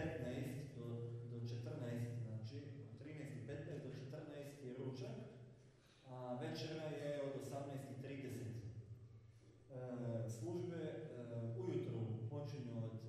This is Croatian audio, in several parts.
15 do 14, znači od 13.15 do 14 je ručak, a večera je od 18.30. Službe ujutru počinju od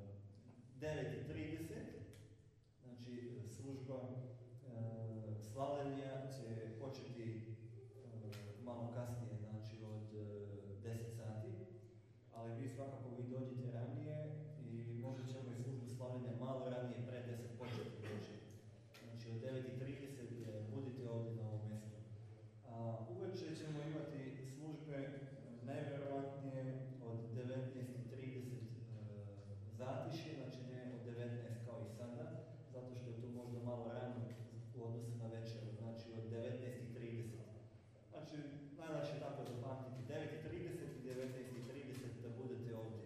9.30, znači služba slavljenja će početi malo kasnije, znači od 10 sati, ali vi svakako vi dođete ranije i možda ćemo i službu slavljenja malo ranije, pre 10 početi doći. Znači od 9.30 budite ovdje na ovom mjestu. Uveče ćemo imati službe najvjerojatnije od 19.30 zatišje, znači ne od 19 kao i sada, zato što je to možda malo rano u odnosu na večer, znači od 19.30. Znači, najlakše je tako zapamtiti 9.30 i 19.30 da budete ovdje.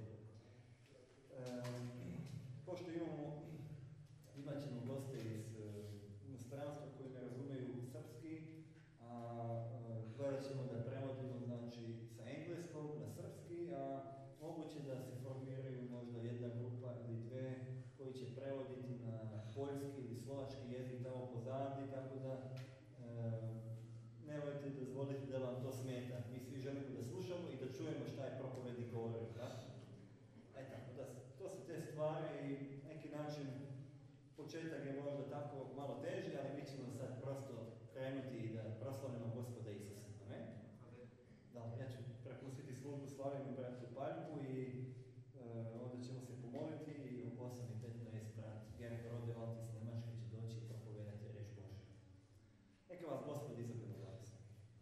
Pošto imat ćemo goste iz inostranstva koji ne razumiju srpski, gledat ćemo da prevodimo znači, sa engleskog na srpski, a moguće da se formiraju možda jedna grupa ili dve koji će prevoditi na poljski ili slovački jezik tamo pozadi, tako da nemojte dozvoliti da vam to smeta. Mi svi želimo da slušamo i da čujemo šta je propovednik govorio. To su te stvari i neki način početak je možda tako malo teži, ali mi ćemo sad prosto krenuti i da proslavimo Gospoda Isusa. Amen? Da, ja ću prepustiti službu slavimo bratu Paljku i onda ćemo se pomoliti i u 8:15 brat Gerg Rode Valtis Nemačke će doći i propovedati reč Božju. Neka vas Gospod izabere blagoslovi.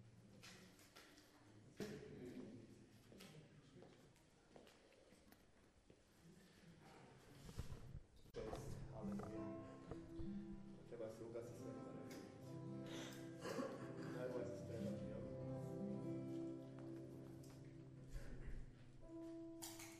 Treba se ugasi sve za reći. Najbolje se streba.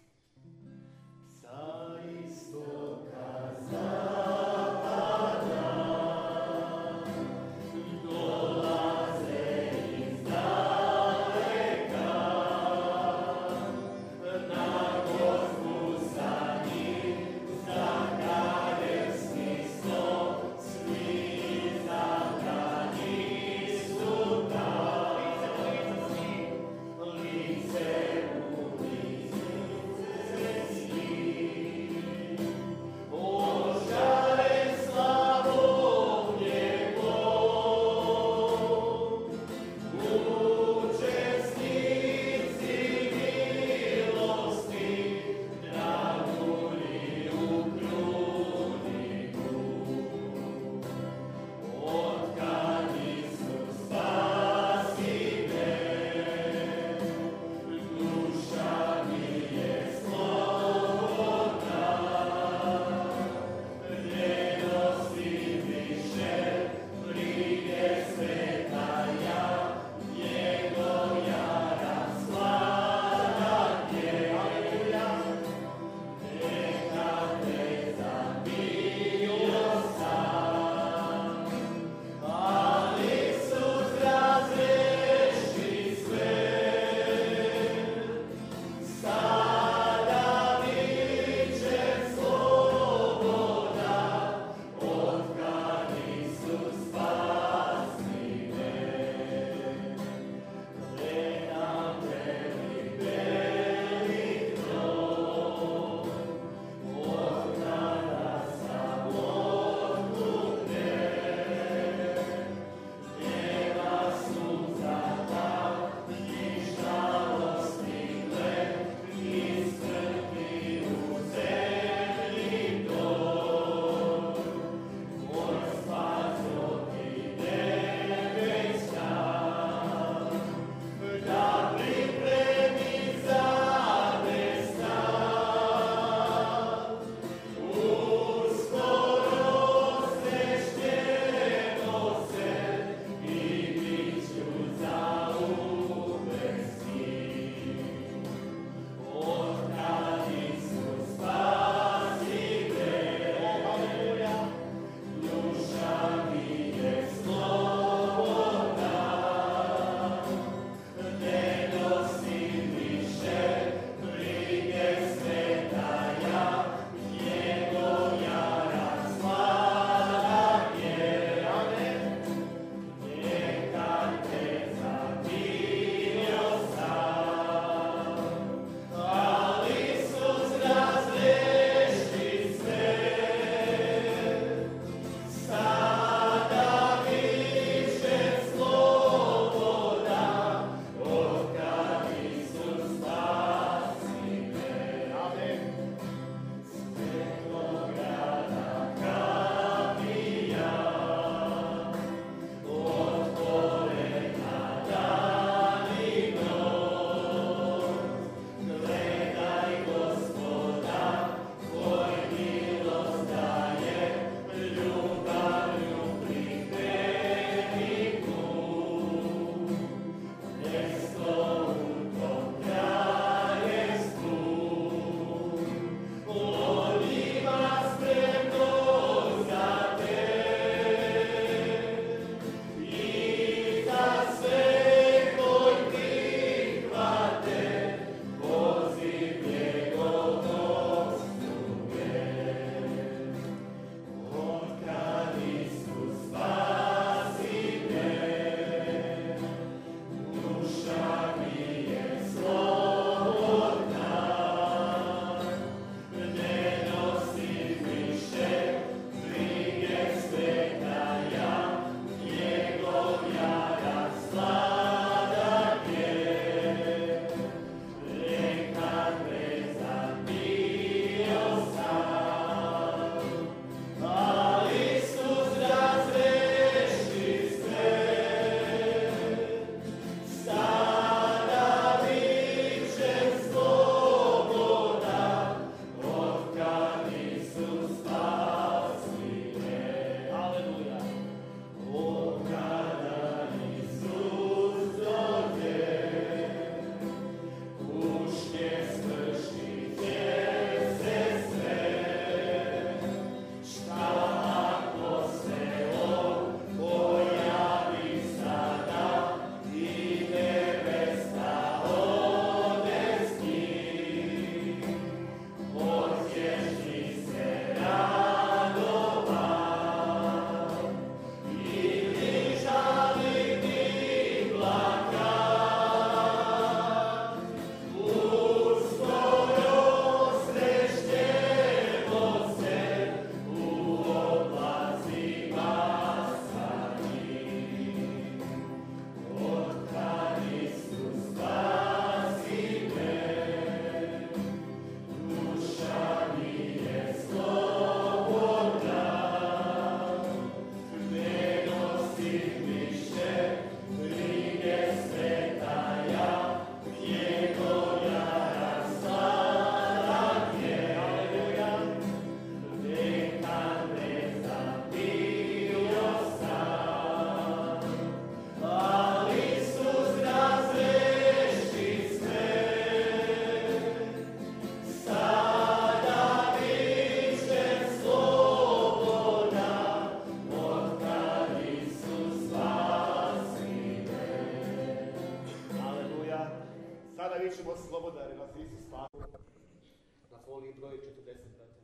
ćemo slobodari na Isus spavu. Na foliji broj 40, brate.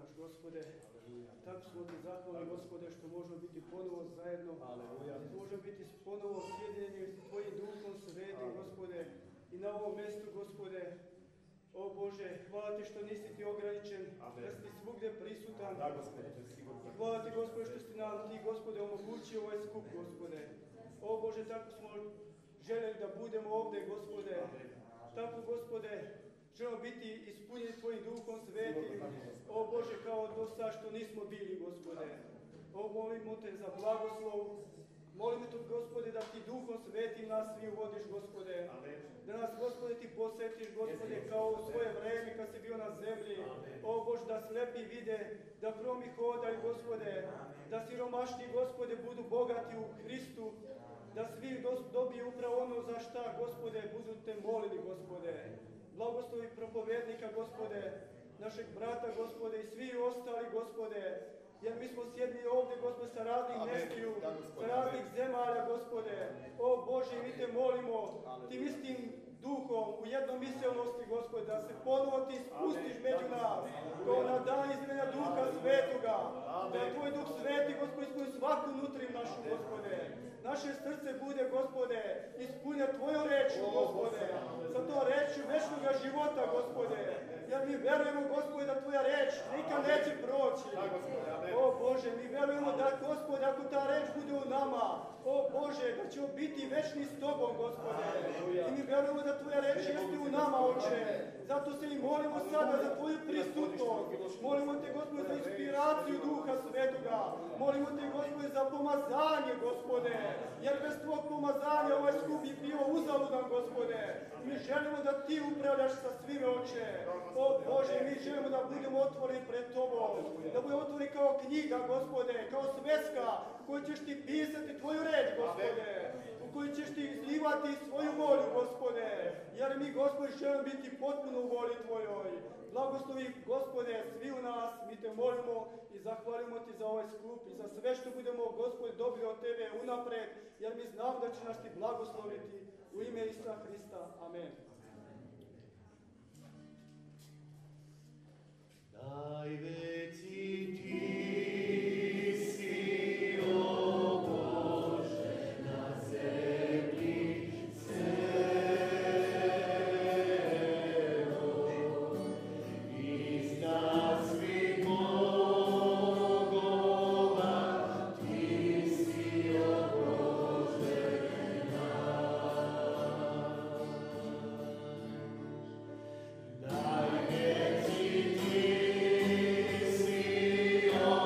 naš, Gospode. Tako smo ti zahvalni, Gospode, što možemo biti ponovo zajedno. Možemo biti ponovo sjedinjeni s Tvojim Duhom Svetim, Gospode. I na ovom mjestu, Gospode, o Bože, hvala Ti što nisi Ti ograničen, da si Ti svugdje prisutan. Hvala Ti, Gospode, što si nam Ti, Gospode, omogućio ovaj skup, Gospode. O Bože, tako smo željeli da budemo ovdje, Gospode. Tako, Gospode, želimo biti ispunjeni Tvojim Duhom Svetim. O Bože, kao do sad što nismo bili, Gospode. O, molimo Te za blagoslov. Molimo Te, Gospode, da Ti Duhom Svetim nas svi uvodiš, Gospode. Da nas, Gospode, Ti posjetiš, Gospode, kao u svoje vreme kad si bio na zemlji. O Bože, da slepi vide, da hromi hodaju, Gospode. Da siromašni, Gospode, budu bogati u Hristu. Da svi dobiju upravo ono za šta, Gospode, budu Te molili, Gospode. Blagoslovi propovednika, Gospode, našeg brata, Gospode, i svi ostali, Gospode. Jer mi smo sjedli ovdje, Gospode, sa raznih mjestiju, sa raznih zemalja, Gospode. O Bože, mi Te molimo, Tim istim Duhom, u jednomiselnosti, Gospode, da se ponovo Ti spustiš među nas, kao na dan izmjena Duha Svetoga. Da Tvoj Duh Sveti, Gospode, ispuni svaku nutrim našu, Gospode. Naše srce bude, Gospode, ispunja Tvoju reču, Gospode, za to reču večnoga života, Gospode. Jer mi verujemo, Gospode, da Tvoja reč nikad neće proći. O Bože, mi verujemo da, Gospode, ako ta reč bude u nama, o Bože, da ćemo biti večni s Tobom, Gospode. I mi verujemo da Tvoja reč jeste u nama, Oče. Zato se i molimo sada za Tvoju prisutnost. Molimo Te, Gospode, za inspiraciju Duha Svetoga. Molimo Te, Gospode, za pomazanje, Gospode. Jer bez Tvog pomazanja ovaj skup je bio uzaludan, Gospode. Mi želimo da Ti upravljaš sa svime, Oče. O Bože, mi želimo da budemo otvoreni pred Tobom. Da budemo otvoreni kao knjiga, Gospode, kao sveska koju ćeš Ti pisati Tvoju reč, Gospode. U koju ćeš Ti izlivati svoju volju, Gospode. Jer mi, Gospode, želimo biti potpuno u volji Tvojoj. Blagoslovi, Gospode, svi u nas, mi Te molimo i zahvalimo Ti za ovaj skup i za sve što budemo, Gospode, dobili od Tebe unapred, jer mi znamo da će nas Ti blagosloviti u ime Isusa Hrista. Amen. Najveći Ti si, o Bože, na zemlji Oh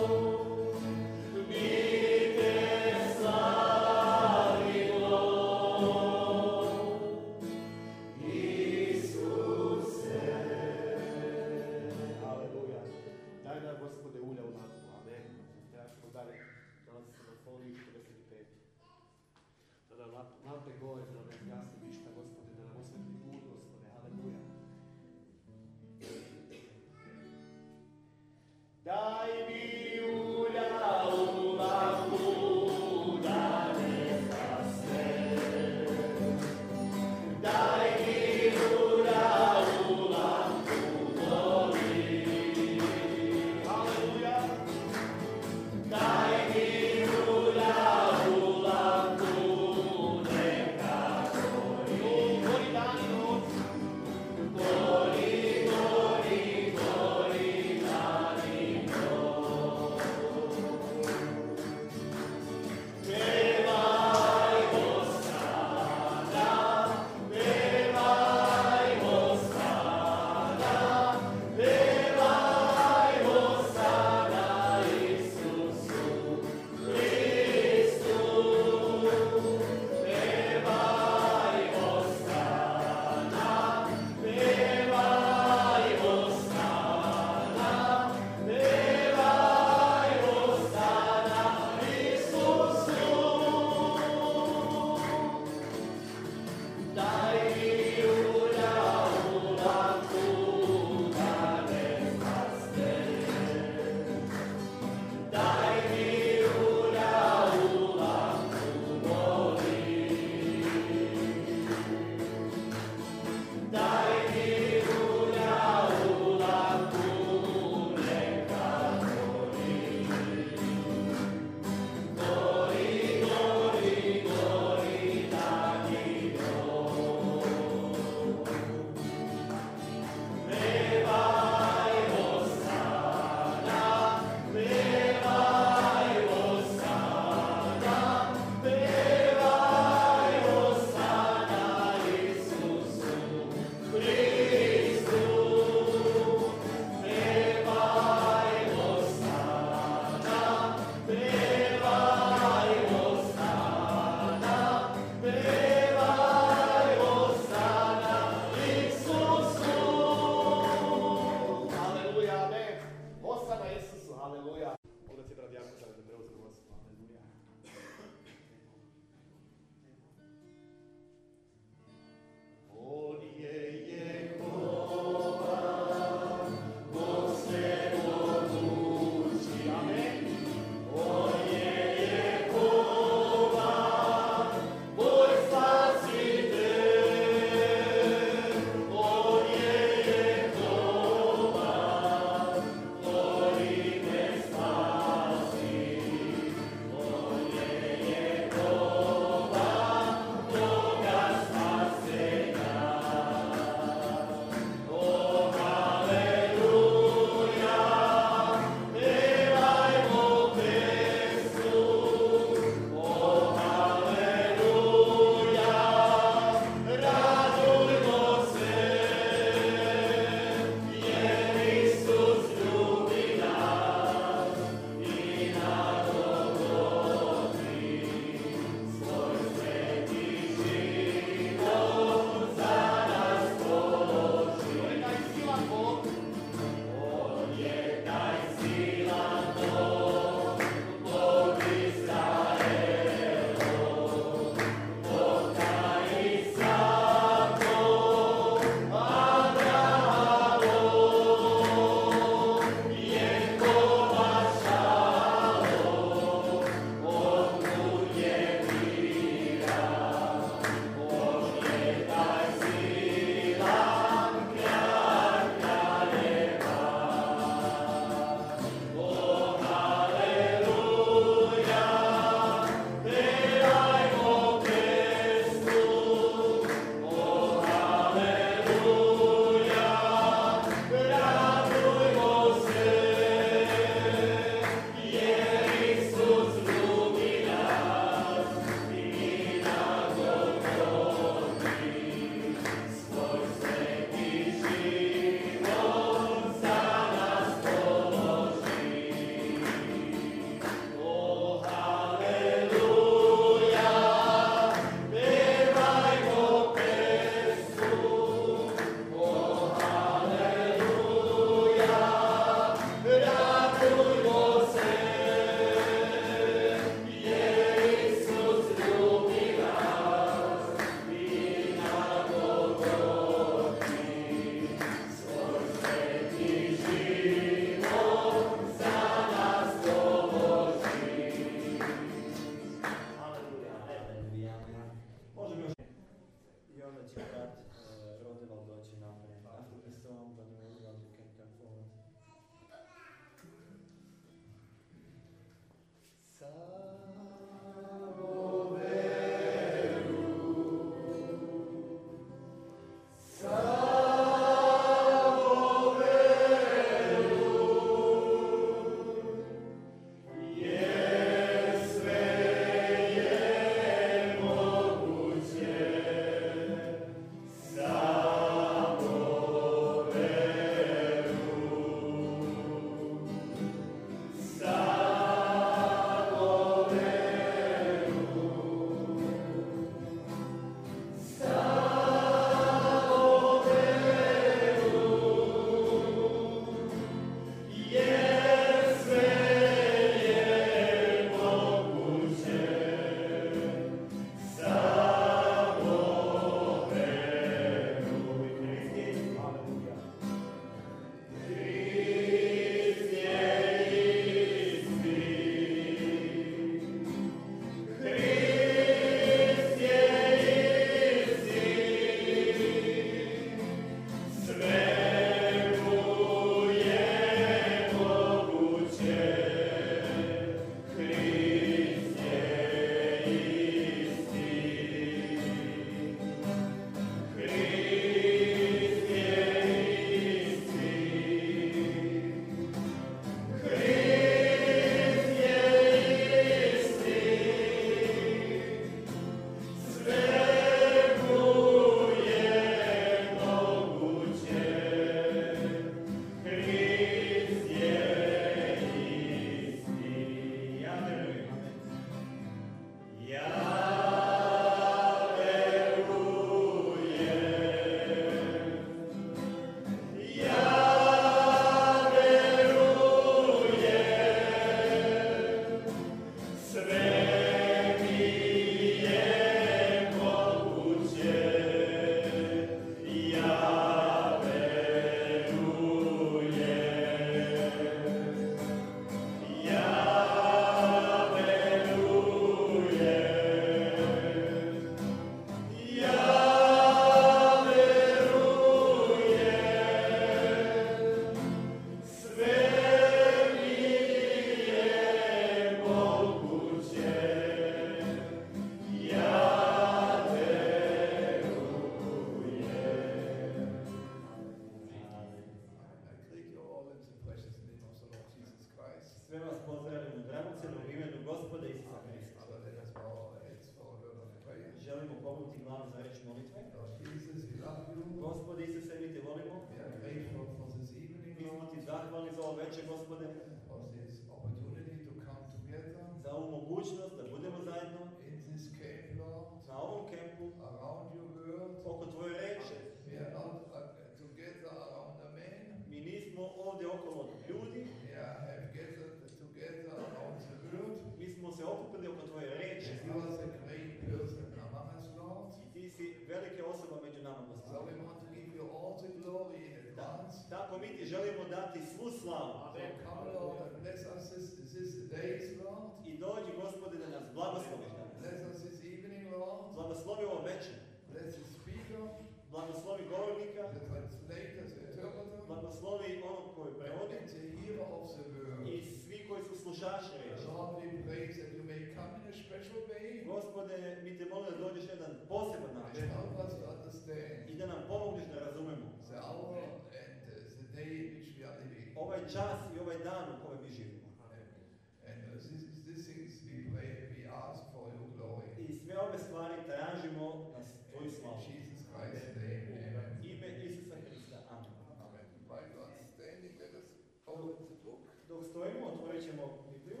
želimo pognuti glavu za reč molitve. Lord Jesus, we love you. Gospode Isuse, mi te volimo. We are grateful for this evening, Mi smo Lord, ti zahvalni za ovo večer, Gospode, for this opportunity to come together za ovu mogućnost da budemo zajedno in this camp, Lord, na ovom kempu, around your word. oko tvoje reči. We are not together around a man. Mi nismo ovdje okolo ljudi, We have gathered together around the word. mi smo se okupili oko tvoje reči. You are the great person among us, Lord. I ti si velika osoba među nama, So Gospode. we want to give you all the glory in advance. Tako mi ti želimo dati svu slavu. So come, Lord, and bless us this days, Lord. I dođi, Gospode, da nas blagosloviš danas. Bless us this evening, Lord. Blagoslovi ovo večer. Bless the speaker, Blagoslovi govornika. the translator, the interpreter, Blagoslovi onog koji prevodi. and the hearer of the word. I svi koji su slušaši reči. Lord, we pray that you may come in a special way Gospode, mi te molim da dođeš na jedan poseban and način. help us to understand I da nam pomogneš da razumemo the hour and the day in which we are living. ovaj čas i ovaj dan u kojem mi živimo. And these things we pray, we ask for your glory. I sve ove stvari tražimo na tvoju In slavu. Jesus Christ's name, amen. Ime Isusa Hrista. Amen. Amen. While you are standing, let us open the book. Dok stojimo, otvorit ćemo Bibliju.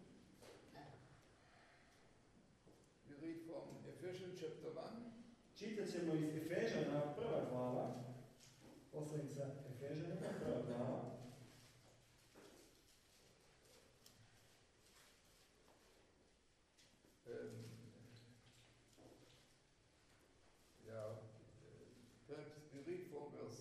We read from Ephesians chapter 1. Čitat ćemo iz Efežana, prva glava. Poslanica Efežanima, prva glava. Perhaps we read from verse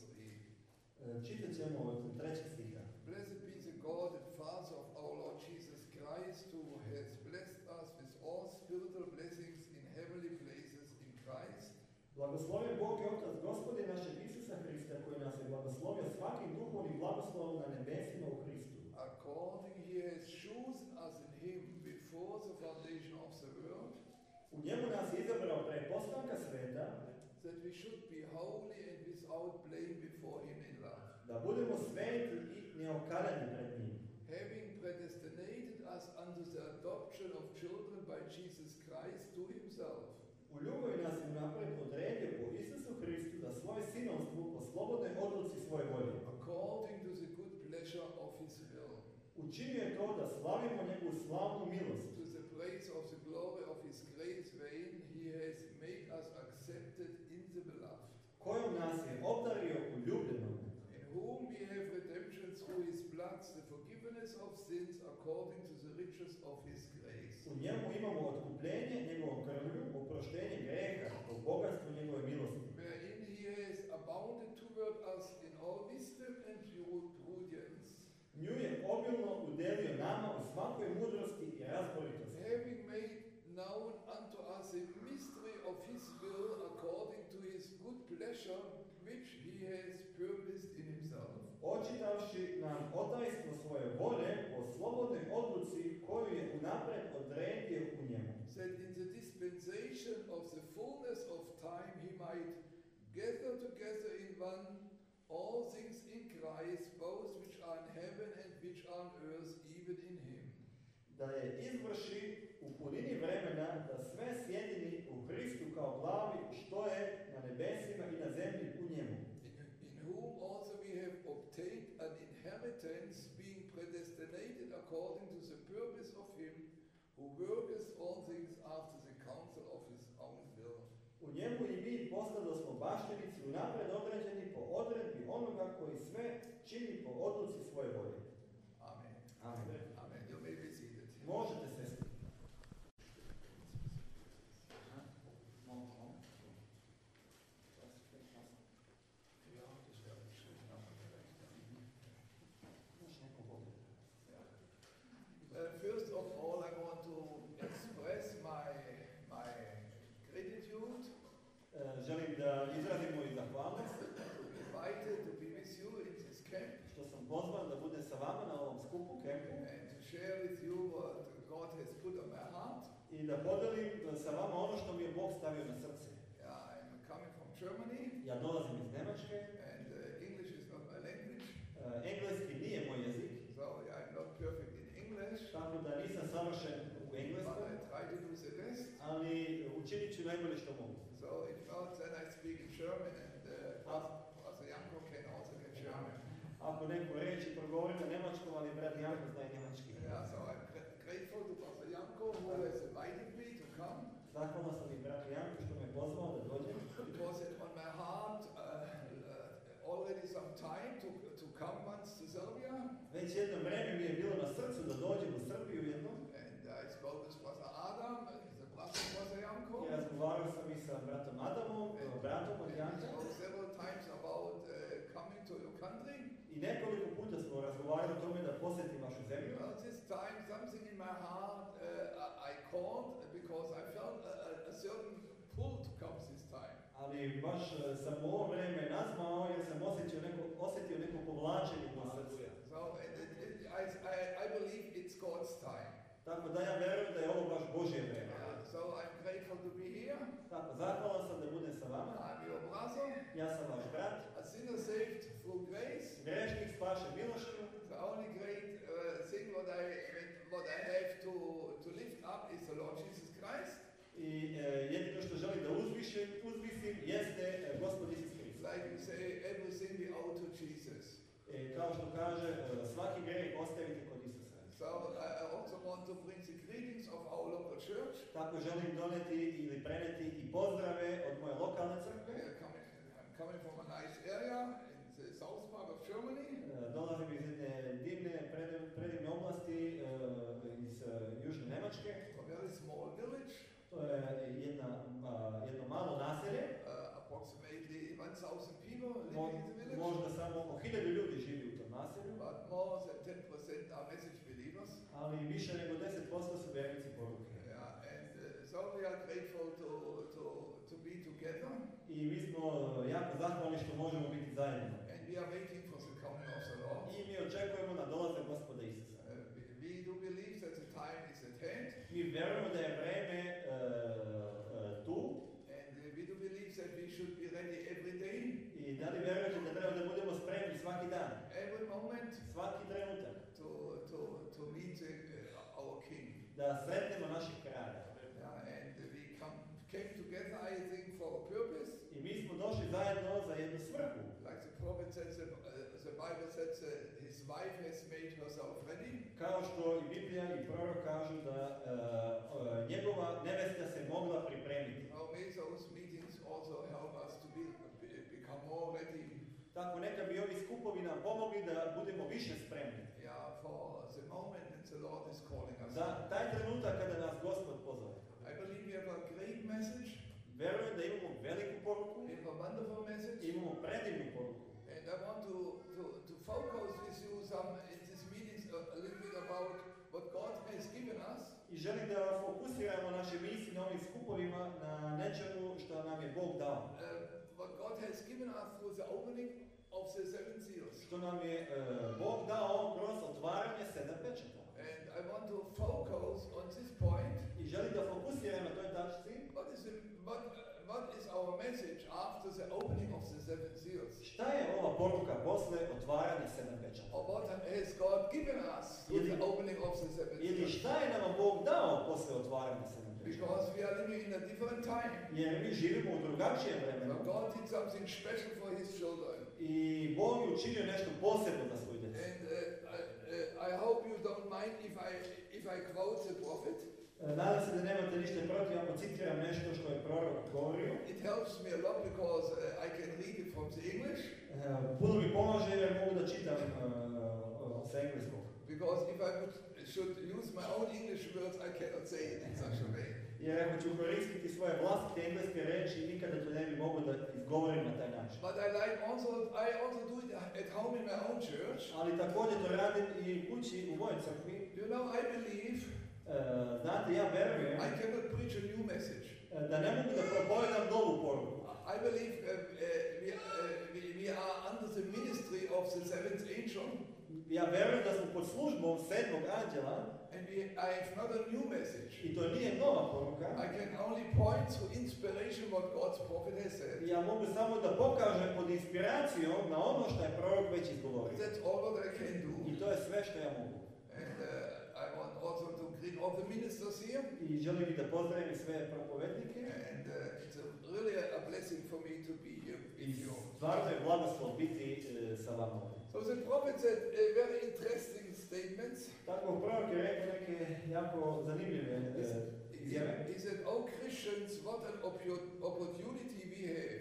3. Čitat ćemo od trećeg stiha. Blessed be the God and Father of our Lord Jesus Christ, who has blessed us with all spiritual blessings in heavenly places in Christ, Blagosloven Bog i Otac Gospode našeg Isusa Hrista, koji nas je blagoslovio svakim duhovnim blagoslovom na nebesima u Hristu. according He has chosen us in Him before the foundation of the world, U njemu nas je izabrao pre postanka sveta, that we should be holy and without blame before Him in love, da budemo sveti i neokaljani pred njim. having predestinated us unto the adoption of children by Jesus Christ to Himself, U ljubavi nas je napred odredio po Isusu Hristu za svoje sinovstvo po slobodnoj odluci svoje volje. according to the good pleasure of His will, Učinio je to da slavimo njegovu slavnu milost, to the praise of the glory of His grace wherein He has made us accepted in the beloved, kojom nas je obdario u ljubljenom, in whom we have redemption through His blood, the forgiveness of sins according to the riches of His grace, u njemu imamo otkupljenje njegovom krvlju, oproštenje greha, po bogatstvu njegove milosti, wherein He has abounded toward us in all wisdom and prudence, nju je obilno udelio nama u svakoj mudrosti i razboritosti, having made known unto us the mystery of His will according to His good pleasure, which He has purposed in Himself, očitavši nam otajstvo svoje volje po slobodnoj odluci koju je unapred odredio u njemu, that in the dispensation of the fullness of time He might gather together in one all things in Christ, both which are in heaven and which are on earth, even in Him, da je izvrši u punini vremena da sve sjedini u Hristu kao glavi što je na nebesima i na zemlji u njemu, in whom also we have obtained an inheritance, being predestinated according to the purpose of Him who worketh all things after the counsel of His own will. u njemu i mi postado smo baštinici unapred određeni po odredbi onoga koji sve čini po odluci svoje volje. Amen. Amen. Amen. You may be seated. Možete sesti. First of all, I want to express my gratitude Želim da izrazimo i zahvalnost invited to be with you in this camp što sam pozvan da budem sa vama na ovom skupu kempu and to share with you what God has put on my heart. i da podelim sa vama ono što mi je Bog stavio na srce. Yeah, I'm coming from Germany Ja dolazim iz Njemačke, and English is not my language, engleski nije moj jezik, so I'm not perfect in English, tako da nisam savršen u engleskom, but I try to do the best. ali učinit ću najbolje što mogu. So if not, then I speak in German, and Pastor Janko can also get German. Ako neku reći progovorim na njemačkom, ali brat Janko zna i njemački. Yeah, so I'm grateful to Pastor Janko who has invited me to come. Zahvalan sam i bratu Janku što me pozvao da dođem. It was on my heart already some time to come once to Serbia. Već jedno vreme mi je bilo na srcu da dođem u Srbiju jednom. And I spoke with Pastor Adam, the brother of Pastor Janko. I razgovarao sam i sa bratom Adamom, bratom od Janka. Spoke several times about coming to your country. I nekoliko puta smo razgovarali o tome da posjetim vašu zemlju. Well, this time something in my heart I called because I felt a certain pull to come this time. Ali baš sam u ovo vreme nazvao jer sam osjetio neko povlačenje u mom srcu. So I believe it's God's time. Tako da ja verujem da je ovo baš Božje vreme. So I'm grateful to be here. Tako, zahvalan sam da budem sa vama. I'm your brother. Ja sam vaš brat. A sinner saved through grace. Grešnik spašen milošću. The only great thing what I have to lift up is the Lord Jesus Christ. I jedino što želim da uzvisim jeste Gospod Isus Hrist. Like you say, everything we owe to Jesus. Kao što kaže, svaki greh ostavite kod Isusa. So I also want to bring the greetings of our local church. Tako želim doneti ili preneti i pozdrave od moje lokalne crkve. I'm coming from a nice area in the south part of Germany. Dolazim iz jedne divne, predivne oblasti iz južne Njemačke. A very small village. To je jedno malo naselje. Approximately 1,000 people living in the village. Možda samo oko 1000 ljudi živi u tom naselju. But more than 10% are message believers. Ali više nego 10% su vjernici poruke. Yeah, and so we are grateful to be together. I mi smo jako zahvalni što možemo biti zajedno. And we are waiting for the coming of the Lord. I mi očekujemo na dolazak Gospoda Isusa. We do believe that the time is at hand. Mi vjerujemo da je vreme tu. And we do believe that we should be ready every day. I da li vjerujete da treba da budemo spremni svaki dan? Every moment. Svaki trenutak. To meet our King. Da sretnemo naših kralja. Yeah, and we came together, I think, for a purpose. I mi smo došli zajedno za jednu svrhu. Like the prophet said, the Bible said his wife has made herself ready. Kao što i Biblija i prorok kažu da njegova nevesta se mogla pripremiti. Now may those meetings also help us to become more ready. Tako neka bi ovi skupovi nam pomogli da budemo više spremni. Yeah, for the moment that the Lord is calling us. Za taj trenutak kada nas Gospod pozove. I believe we have a great message. Verujem da imamo veliku poruku. We have a wonderful message. Imamo predivnu poruku. And I want to focus with you some in these meetings a little bit about what God has given us. I želim da fokusiramo naše misli na ovim skupovima na nečemu što nam je Bog dao. What God has given us through the opening of the seven seals. Što nam je Bog dao kroz otvaranje 7 pečata. And I want to focus on this point. I želim da fokusiram na toj tačci. What is our message after the opening of the seven seals? Šta je ova poruka posle otvaranja 7 pečata? Or what has God given us through the opening of the seven Ili seals? šta je nam Bog dao posle otvaranja 7 pečata? Because we are living in a different time. Jer mi živimo u drugačijem vremenu. So God did something special for His children. I Bog je učinio nešto posebno za svoju djecu. And I hope you don't mind if I quote the prophet. Nadam se da nemate ništa protiv ako citiram nešto što je prorok govorio. It helps me a lot because I can read it from the English. Puno mi pomaže jer mogu da čitam sa engleskog. Because if I should use my own English words, I cannot say it in such a way. Jer ako ću koristiti svoje vlastite engleske reči, nikada to ne bi mogao da izgovorim na taj način. But I also do it at home in my own church. Ali također to radim i kući u mojoj crkvi. You know, I believe znate, ja verujem I cannot preach a new message. Da ne mogu da propovedam novu poruku. I believe we are under the ministry of the seventh angel. Ja verujem da smo pod službom 7. anđela. And I have not a new message. I to nije nova poruka. I can only point to inspiration what God's prophet has said. Ja mogu samo da pokažem pod inspiracijom na ono što je prorok već izgovorio. That's all what I can do. I to je sve što ja mogu. And I want also to all the ministers here. I želim i da pozdravim sve propovednike. And it's really a blessing for me to be here I with you. stvarno je blagoslov biti sa vama. So the prophet said very interesting statements. Tako prorok je rekao neke jako zanimljive izjave. He said, "Oh Christians, what an opportunity we have."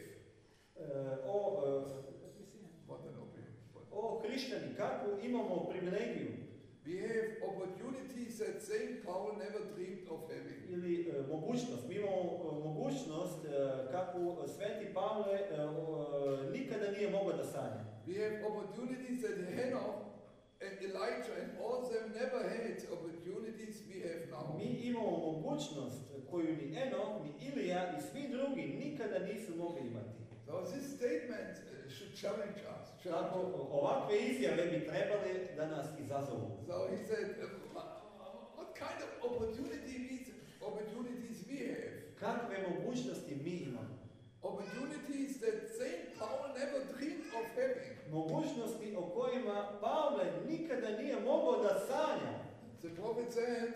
What an opportunity. O hrišćani, kakvu imamo privilegiju. We have opportunities that Saint Paul never dreamed of having. Ili mogućnost. Mi imamo mogućnost kakvu Sveti Pavle nikada nije mogao da sanja. We have opportunities that Hannah and Elijah and all them never had opportunities we have now. Mi imamo mogućnost koju ni Enok, ni Ilija i svi drugi nikada nisu mogli imati. So this statement should challenge us. Tako, ovakve izjave bi trebali da nas izazovu. So he said, what kind of opportunities we have? Kakve mogućnosti mi imamo? Opportunities that Saint Paul never dreamed of having. Mogućnosti o kojima Pavle nikada nije mogao da sanja. The prophet said,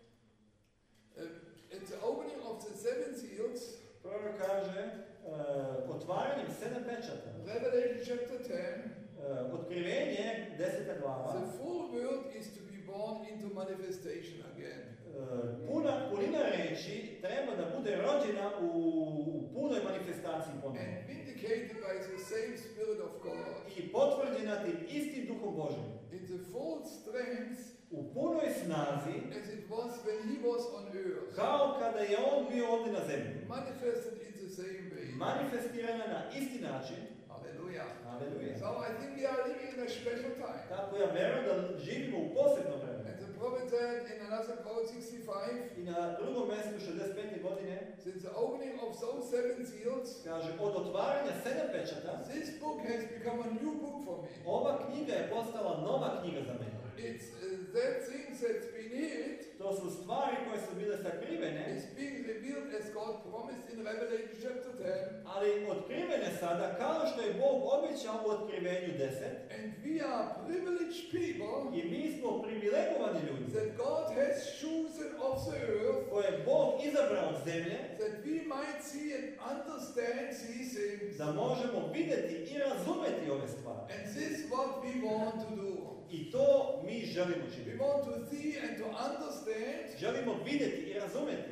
at the opening of the seven seals, Prorok kaže, otvaranjem 7 pečata, Revelation chapter 10, otkrivenje 10. glava, the full world is to be born into manifestation again. punina reči treba da bude rođena u punoj manifestaciji ponovno. And vindicated by the same Spirit of God. I potvrđena tim istim Duhom Božim. In the full strength U punoj snazi, as it was when he was on earth. kao kada je on bio ovdje na zemlji. Manifested in the same way. Manifestirana na isti način. Hallelujah. Aleluja. So I think we are living in a special time. Tako ja verujem da živimo u posebno vremenu. And the prophet said in another quote 65, I na drugom mjestu 65. godine, since the opening of those seven seals, kaže, od otvaranja 7 pečata, this book has become a new book for me. ova knjiga je postala nova knjiga za mene. It's that things that's been hid To su stvari koje su bile sakrivene, is being revealed as God promised in Revelation chapter 10. ali otkrivene sada kao što je Bog obećao u otkrivenju 10. And we are privileged people I mi smo privilegovani ljudi that God has chosen of the earth koje je Bog izabrao od zemlje that we might see and understand these things. da možemo vidjeti i razumjeti ove stvari. And this is what we want to do. I to mi želimo We činiti. want to see and to understand Želimo vidjeti i razumjeti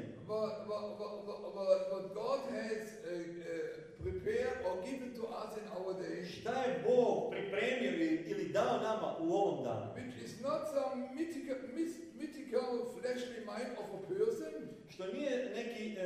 what God has prepared or given to us in our day, šta je Bog pripremio ili dao nama u ovom danu. which is not some mythical fleshly mind of a person, Što nije neki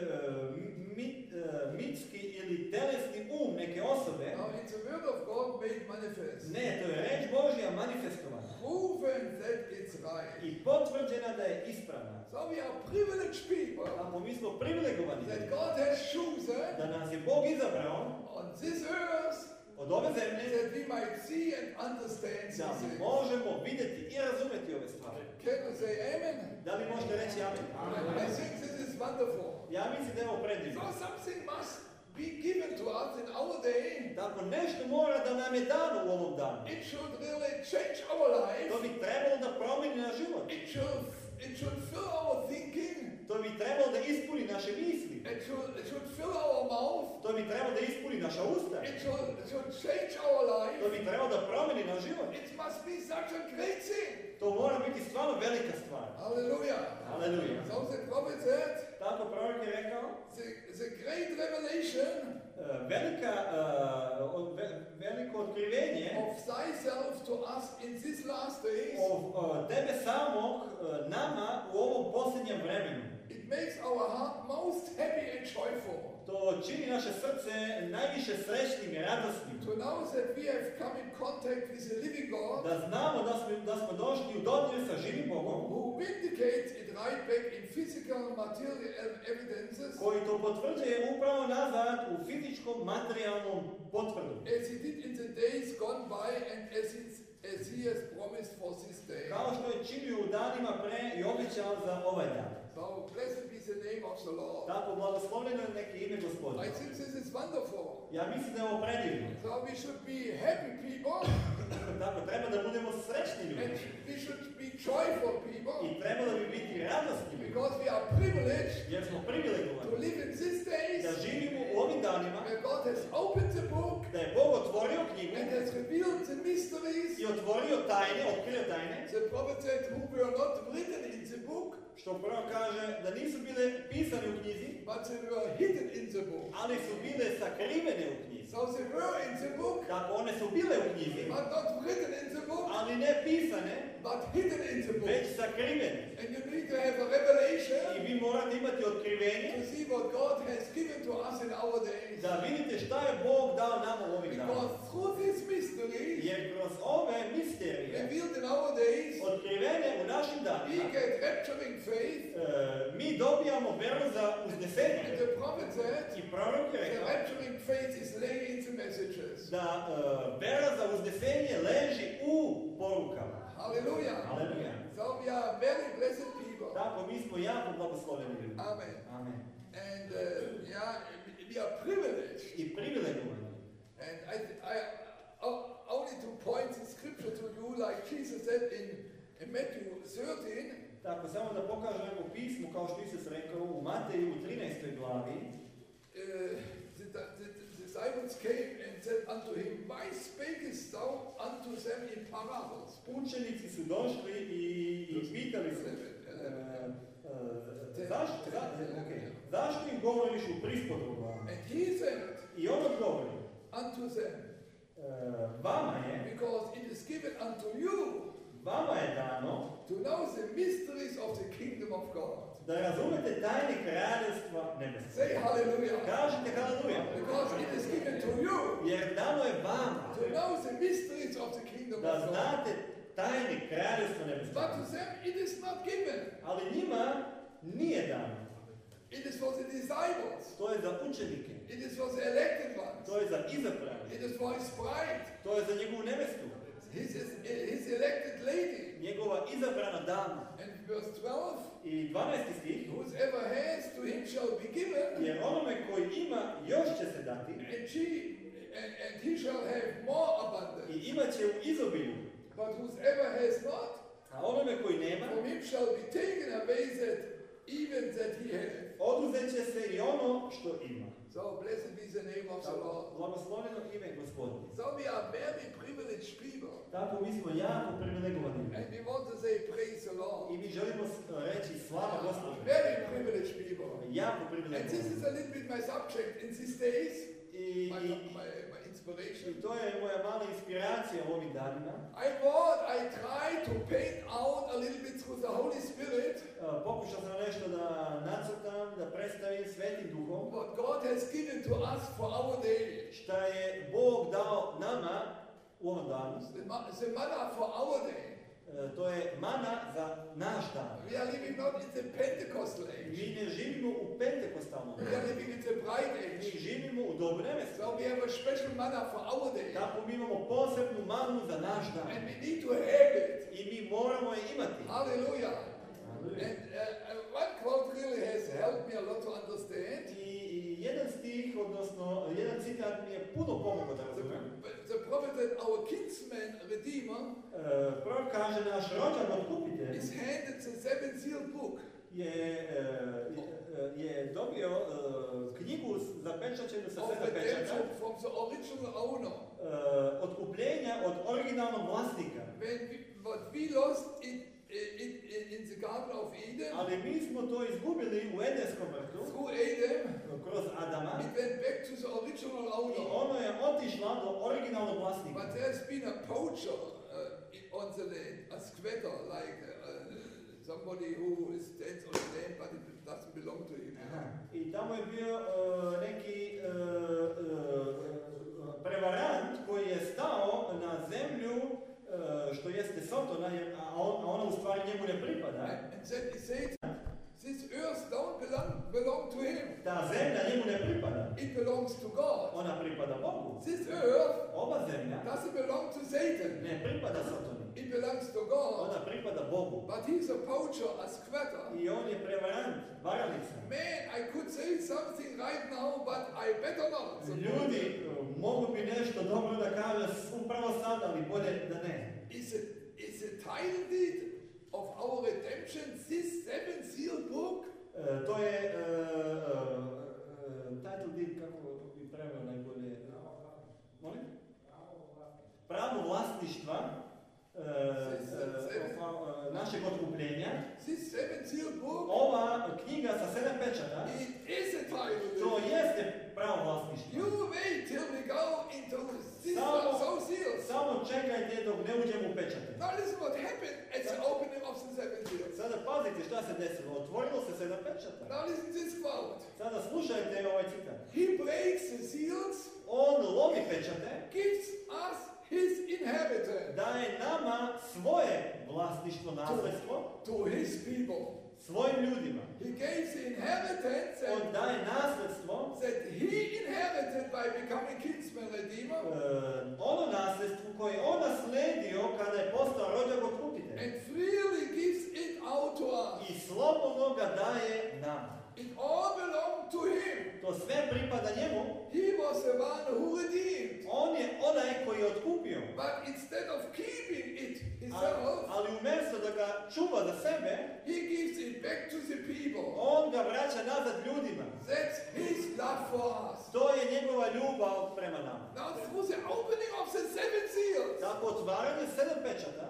mitski ili telesni um neke osobe. no, it's the word of God made manifest, Ne, to je reč Božja manifestovana. proven that it's right. I potvrđena da je ispravna. So we are privileged people Ako mi smo privilegovani that God has chosen da nas je Bog izabrao on this earth od ove zemlje that we might see and understand da these things. možemo vidjeti i razumjeti ove stvari. Can you say amen? Da li možete reći amen? I think this is wonderful. Ja mislim da je ovo predivno. So something must be given to us in our day. Tako nešto mora da nam je dano u ovom danu. It should really change our life. To bi trebalo da promijeni naš život. It should fill our thinking. To bi trebalo da ispuni naše misli. It should fill our mouth. To bi trebalo da ispuni naša usta. It should change our life. To bi trebalo da promijeni naš život. It must be such a great thing. To mora biti stvarno velika stvar. Hallelujah. Aleluja. So the prophet said, Tako prorok je rekao, the great revelation veliko otkrivenje of thyself to us in these last days, tebe samog nama u ovom posljednjem vremenu. it makes our heart most happy and joyful. To čini naše srce najviše srećnim i radosnim. To know that we have come in contact with the living God, Da znamo da smo došli u dodir sa živim Bogom, who vindicates it right back in physical material evidences, koji to potvrđuje upravo nazad u fizičkom materijalnom potvrdu. as he did in the days gone by and as he has promised for this day. Kao što je činio u danima pre i obećao za ovaj dan. So blessed be the name of the Lord. Tako blagoslovljeno je neke ime Gospodina. I think this is wonderful. Ja mislim da je ovo predivno. So we should be happy people Tako, treba da budemo srećni And ljudi. we should be joyful people I trebalo bi biti radosni ljudi. because we are privileged Jer smo to privilegovani live in these days da živimo u ovim danima, where God has opened the book da je Bog otvorio knjigu and has revealed the mysteries. i otvorio tajne, otkrio tajne, The prophet said, who were not written in the book, što prvo kaže da nisu bile pisane u knjizi, but they were hidden in the book. ali su bile sakrivene u knjizi. So they were in the book, Tako, one su bile u knjizi, but not written in the book, ali ne pisane, but hidden in the book. već sakrivene. And you need to have a revelation I vi morate imati otkrivenje to see what God has given to us in our days. da vidite šta je Bog dao nama u ovih dana. Because through these mysteries Jer kroz ove misterije, revealed in our days, otkrivene u našim we danima, get rapturing faith. mi dobijamo veru za And uznesenje. the prophet said, I prorok je the rekao rapturing faith is laying into messages. da vera za uznesenje leži u porukama. Hallelujah. Aleluja. So we are very blessed people. Tako, mi smo jako blagosloveni ljudi. Amen. Amen. And we are privileged. I privilegovani. And I only to point the scripture to you, like Jesus said in Matthew 13, Tako, samo da pokažem u pismu, kao što Isus rekao u Mateju u 13. glavi, the disciples came and said unto him, why spakest thou unto them in parables? učenici su došli i pitali su, zašto im govoriš u prispodobama? And he said I on odgovori, unto them, vama je, because it is given unto you vama je dano to know the mysteries of the kingdom of God. da razumete tajne kraljevstva nebeska. Say hallelujah. Kažite haleluja. Because it is given to you Jer dano je vama to know the mysteries of the kingdom da of God. znate tajne kraljevstva nebeska. But to them it is not given. Ali njima nije dano. It is for the disciples. To je za učenike. It is for the elected ones. To je za izabrane. It is for his bride. To je za njegovu nevestu. His elected lady. Njegova izabrana dama. And verse 12, I 12. stih. whosoever has, to him shall be given, Jer onome koji ima još će se dati. and he shall have more abundance. I imat će u izobilju. But whosoever has not, A onome koji nema, from him shall be taken away that even that he hath. oduzet će se i ono što ima. So blessed be the name of the Lord. Blagosloveno ime Gospodnje. So we are very privileged people. Tako mi smo jako privilegovani. And we want to say praise the I Lord. mi želimo reći slava Gospodu. Very privileged people. Jako And this privilegovani. is a little bit my subject in these days, I my inspiration. to je moja mala inspiracija u ovim danima. I try to paint out a little bit through the Holy Spirit Pokušao sam nešto da nacrtam, da predstavim Svetim Duhom, what God has given to us for our day. šta je Bog dao nama u ovom danu. The manna for our day. To je mana za naš dan. We are living not in the Pentecostal age. Mi ne živimo u pentekostalnom We are living in the bright Mi age. živimo u dobu nevestu. So we have a special manna for our day. Tako mi imamo posebnu manu za naš dan. And we need to have it. I mi moramo je imati. Hallelujah. And one quote really has helped me a lot to understand. I jedan stih, odnosno jedan citat mi je puno pomogao da razumem. The prophet that our kinsman, Redeemer, Prorok kaže naš rođan otkupitelj is handed the seven sealed book. je dobio knjigu zapečaćenu sa Of 7 pečata redemption from the original owner. otkupljenja od originalnog vlasnika. What we lost in the Garden of Eden, Ali mi smo to izgubili u Edenskom vrtu through Adam, kroz Adama it went back to the original i owner. ono je otišla do originalnog vlasnika. But there's been a poacher on the land, a squatter, like somebody who stands on the land but it doesn't belong to him. I tamo je bio neki prevarant koji je stao na zemlju što jeste Sotona, a ona u stvari njemu ne pripada. And then he said, this earth don't belong to him. Ta zemlja njemu ne pripada. It belongs to God. Ona pripada Bogu. This earth Ova zemlja doesn't belong to Satan. ne pripada Satanu. It belongs to God. Ona pripada Bogu. But he's a poacher, a squatter. I on je prevarant, varalica. Man, I could say something right now, but I better not. Ljudi, mogu bi nešto dobro da kaže upravo sad, ali bolje da ne. Is the title deed of our redemption this seven seal book? To je title deed, kako bi preveo najbolje? Molim? Pravo vlasništva našeg otkupljenja. This seven seal book? Ova knjiga sa 7 pečata, It is a title deed. to jeste pravo vlasništvo. You wait till we go into this Samo- so seals. Samo čekajte dok ne uđemo u pečate. Now listen what happened at the opening of the seven seals. Sada pazite šta se desilo. Otvorilo se 7 pečata. Now listen this quote. Sada slušajte ovaj citat. He breaks the seals, On lomi pečate, gives us his inheritance daje nama svoje vlasništvo, nasljedstvo, to his people. svojim ljudima. He gave the inheritance On daje nasljedstvo, that he inherited by becoming kinsman redeemer ono nasljedstvo koje on nasledio kada je postao rođak otkupitelj. and freely gives it out to us. I slobodno ga daje nama. It all belonged to him. To sve pripada njemu. He was the one who redeemed. On je onaj koji je otkupio. But instead of keeping it himself, Ali umjesto da ga čuva za sebe, he gives it back to the people. on ga vraća nazad ljudima. That's his love for us. To je njegova ljubav prema nama. Now through the opening of the seven seals, Tako otvaranje 7 pečata,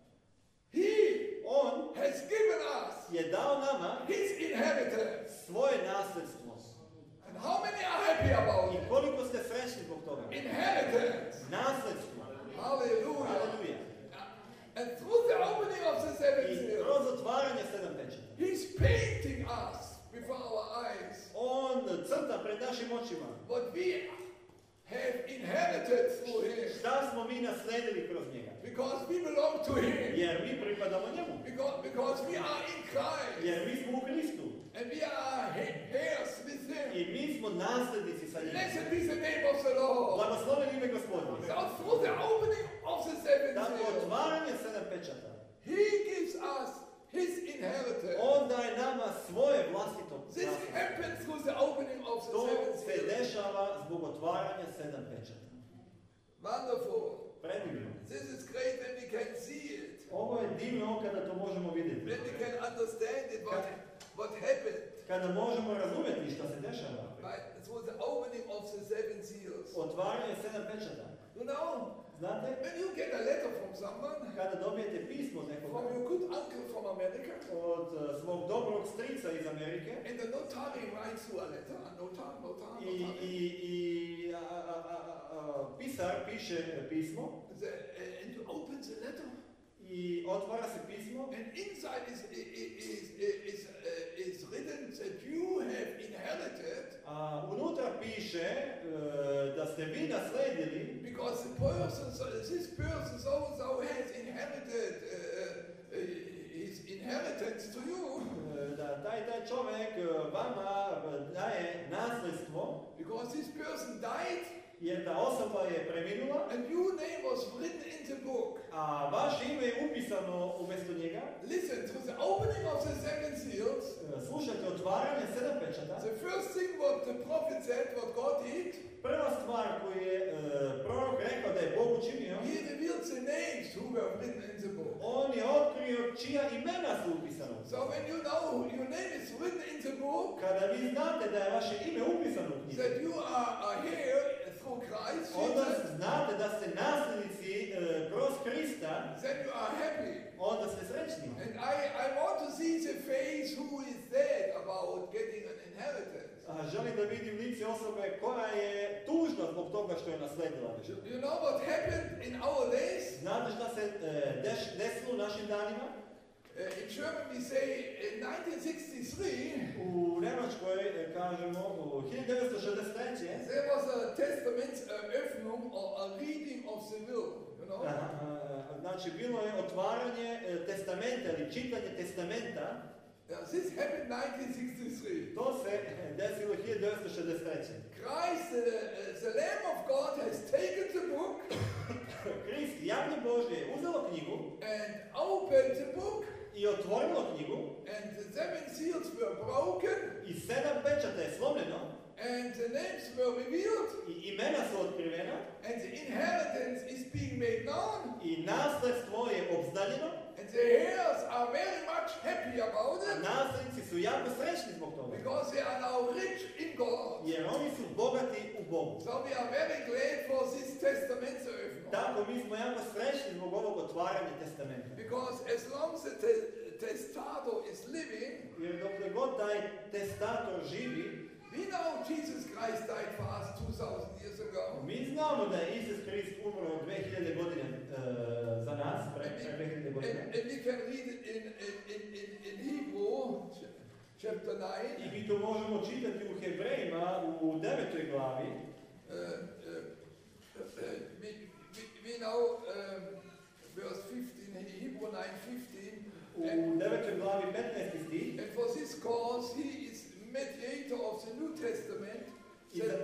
he on has given us je dao nama his inheritance. svoje nasljedstvo. And how many are happy about I it? koliko ste srećni zbog toga? Inheritance. Nasljedstvo. Hallelujah. Aleluja. And through the opening of the seven I seals, kroz otvaranje 7 pečata, he's painting us before our eyes on crta pred našim očima. what we have inherited through him. Šta smo mi nasledili kroz njega? Because we belong to him. Jer mi pripadamo njemu. Because we are in Christ. Jer mi smo u Hristu. And we are heirs with him. I mi smo nasljednici sa njim. Blessed be the name of the Lord. Blagosloven ime Gospodnje. So through the opening of the seven Tako seals, otvaranje 7 pečata, he gives us his inheritance. on daje nama svoje vlastito This nasljedstvo. happens through the opening of the To seven se seals. dešava zbog otvaranja 7 pečata. Wonderful. Predivno. This is great when we can see it. Ovo je divno kada to možemo vidjeti. When we can understand it, what happened. Kada možemo razumjeti šta se dešava. Right? Through the opening of the seven seals. Otvaranje 7 pečata. You know, Znate, when you get a letter from someone, kada dobijete pismo od nekoga, from your good uncle from America, od svog dobrog strica iz Amerike, and the notary writes you a letter, a notar. Pisar piše pismo And you open the letter, i otvara se pismo and inside is written that you have inherited, a unutra piše da ste vi nasledili because this person so has inherited his inheritance to you, da taj čovjek vama daje nasljedstvo because this person died, jer ta osoba je preminula, and your name was written in the book. a vaše ime je upisano umjesto njega. Listen to the opening of the seven seals. Slušajte, otvaranje 7 pečata. The first thing what the prophet said, what God did, Prva stvar koju je prorok rekao da je Bog učinio, he revealed the names who were written in the book. on je otkrio čija imena su upisana. So when you know your name is written in the book, Kada vi znate da je vaše ime upisano u knjizi, that you are here through Christ, onda Jesus, znate da ste nasljednici kroz Krista, then you are happy. onda ste srećni. And I want to see the face who is sad about getting an inheritance. A želim da vidim lice osobe koja je tužna zbog toga što je nasledila nešto. You know what happened in our days? Znate šta se desilo u našim danima? In German we say in 1963, U Njemačkoj kažemo u 1963. there was a testament Öffnung or a reading of the will, you know? Znači bilo je otvaranje testamenta ili čitanje testamenta. Yeah, this happened 1963. To se desilo 1963. Christ, the Lamb of God, has taken the book Krist, jagnje Božje, je uzelo knjigu and opened the book, i otvorilo knjigu and the 7 seals were broken, i 7 pečata je slomljeno and the names were revealed, i imena su otkrivena and the inheritance is being made known, i nasledstvo je obznanjeno, and the heirs are very much happy about a it, nasljednici su jako srećni zbog toga. because they are now rich in God. Jer oni su bogati u Bogu. So we are very glad for this testamentseröffnung. Tako mi smo jako srećni zbog ovog otvaranja testamenta. Because as long as the testator is living, Jer dokle god taj testator živi, we know Jesus Christ died for us 2000 years ago. mi znamo da je Isus Krist umro 2000 godina za nas, pre 2000 godina. And we can read it in Hebrew, chapter 9. I mi to možemo čitati u Hebrejima u 9. glavi. We know verse 15, Hebrew 9:15. U 9. glavi 15. stih. And for this cause he is mediator of the New Testament, that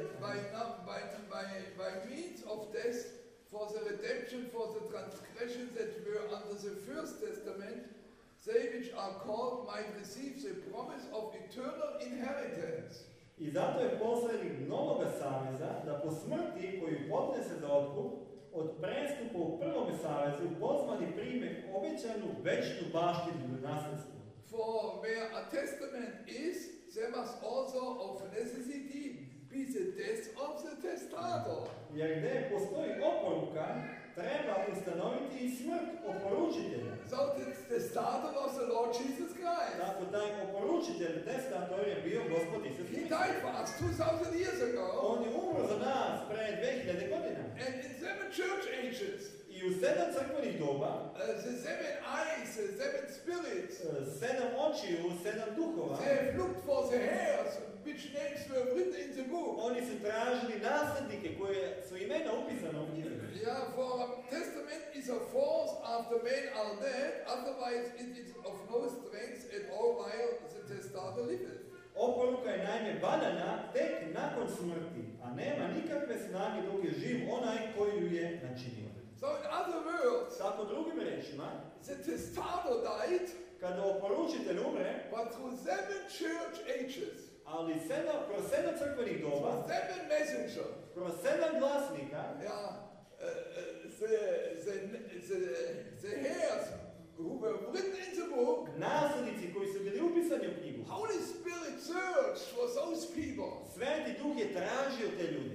by means of death for the redemption for the transgressions that were under the first testament, they which are called might receive the promise of eternal inheritance. I zato je posrednik novoga saveza da po smrti koju podnese za otkup od prestupa u prvome savezu pozvani prime obećanu večnu baštinu nasljedstvo. For where a testament is, there must also of necessity be the death of the testator. Jer gdje postoji oporuka, treba ustanoviti i smrt oporučitelja. So the testator was the Lord Jesus Christ. Tako taj oporučitelj, testator je bio Gospod Isus He Krist. died for us 2000 years ago. On je umro za nas pre 2000 godina. And in 7 church ages, I u 7 crkvenih doba, the 7 eyes, the 7 spirits, 7 očiju, 7 duhova, they have looked for the heirs, which names were written in the book. oni su tražili nasljednike koje su imena upisana u knjizi. Yeah, for a testament is a force after men are dead, otherwise it is of no strength at all while the testator liveth. Oporuka je naime valjana tek nakon smrti, a nema nikakve snage dok je živ onaj koji ju je načinio. So in other words, Tako drugim rečima, the testator died, kada oporučitelj umre, but through 7 church ages, ali kroz 7 crkvenih doba, 7 messengers, kroz 7 glasnika, yeah, the heirs who were written in the book, nasljednici koji su bili upisani u knjigu, Holy Spirit searched for those people Sveti Duh je tražio te ljude,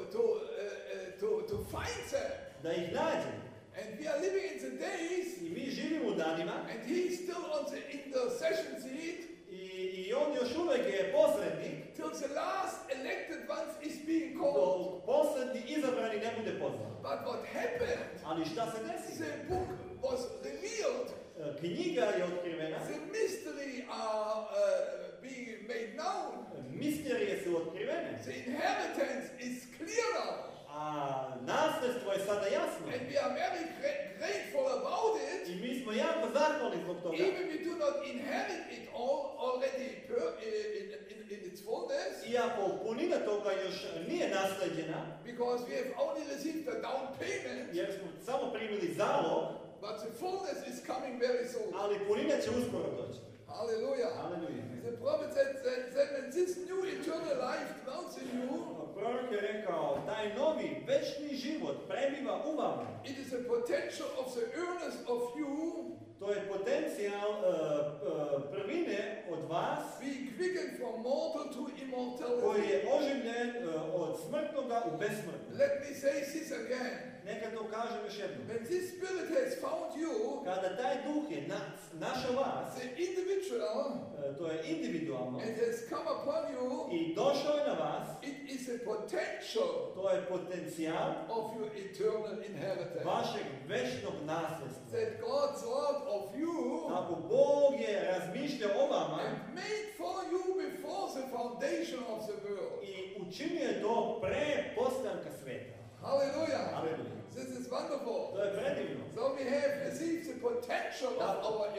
to find them. da ih nađe. And we are living in the days, I mi živimo u danima and he's still on the intercession seat i on još uvijek je posrednik, till the last elected ones is being called. dok poslednji izabrani ne bude pozvan. But what happened? Ali šta se desi? The book was revealed. Knjiga je otkrivena, The mystery are being made known. misterije su otkrivene, The inheritance is clear now. a nasljedstvo je sada jasno. And we are very grateful about it. I mi smo jako zahvalni zbog toga. Even we do not inherit it all already in its fullness, Iako punina toga još nije nasleđena, because we have only received a down payment, jer smo samo primili zalog, but the fullness is coming very soon. ali punina će uskoro doći. Hallelujah. Haleluja. The prophet said that when this new eternal life dwells in you, Prorok je rekao, taj novi večni život prebiva u vama. it is a potential of the earnest of you To je potencijal prvine od vas being quickened from mortal to koji immortality. je oživljen od smrtnoga u besmrtno. Let me say this again. Neka to kažem još jednom. When this spirit has found you, Kada taj duh je našao vas, the individual, to je individualno, and has come upon you, i došao je na vas, it is a potential to je potencijal of your eternal inheritance. vašeg večnog nasljedstva. That God thought of you Ako Bog je razmišljao o vama and made for you before the foundation of the world. i učinio je to pre postanka sveta. Hallelujah. Hallelujah. This is wonderful. To je predivno. So we have received the potential of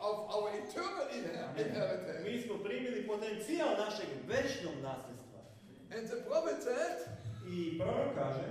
of our eternal inheritance. Mi smo primili potencijal našeg večnog nasljedstva. And the prophet said, I prorok kaže,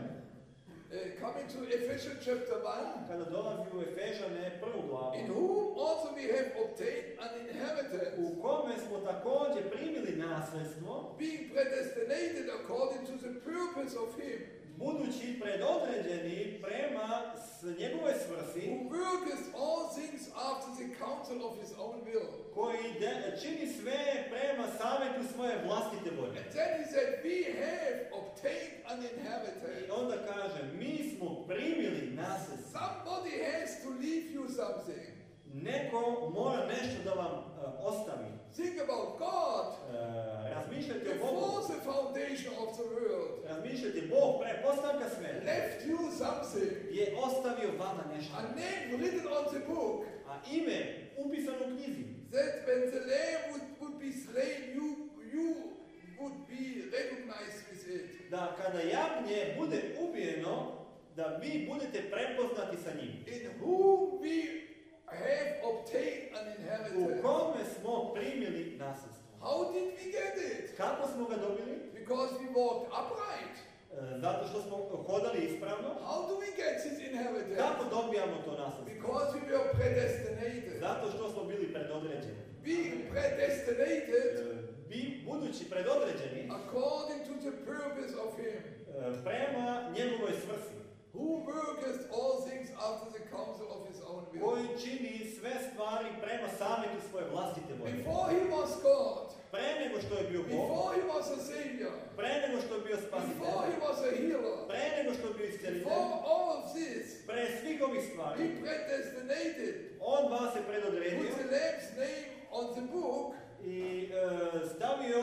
coming to Ephesians chapter 1, kada dolazi u Efežane prvu glavu, in whom also we have obtained an inheritance, u kome smo također primili nasljedstvo, being predestinated according to the purpose of him, budući predodređeni prema njegovoj svrsi, who worketh all things after the counsel of his own will. koji čini sve prema savjetu svoje vlastite volje. And then he said, we have obtained an inheritance. I onda kaže, mi smo primili nasljedstvo. Somebody has to leave you something. Neko mora nešto da vam ostavi. Think about God. Razmišljajte o Before Bogu. the foundation of the world, Razmišljajte, Bog pre postanka sveta left you something. je ostavio vama nešto. A name written on the book. A ime upisano u knjizi. That when the lamb would be slain, you would be recognized with it. Da kada jagnje bude ubijeno, da vi budete prepoznati sa njim. In whom we have obtained an U inheritance. kome smo primili nasljedstvo. How did we get it? Kako smo ga dobili? Because we walked upright. Zato što smo hodali ispravno. How do we get this inheritance? Kako dobijamo to nasljedstvo? Because we were predestinated. Zato što smo bili predodređeni. Being predestinated Budući predodređeni according to the purpose of him, prema njegovoj svrsi, who worketh all things after the counsel of his own will. koji čini sve stvari prema savjetu svoje vlastite volje. Before he was God, Pre nego što je bio Bog, before he was a savior, pre nego što je bio before he spasitelj, was a healer, pre nego što je bio iscelitelj, before all of this, pre svih ovih stvari, he predestinated, on vas je predodredio put the lamb's name on the book, i stavio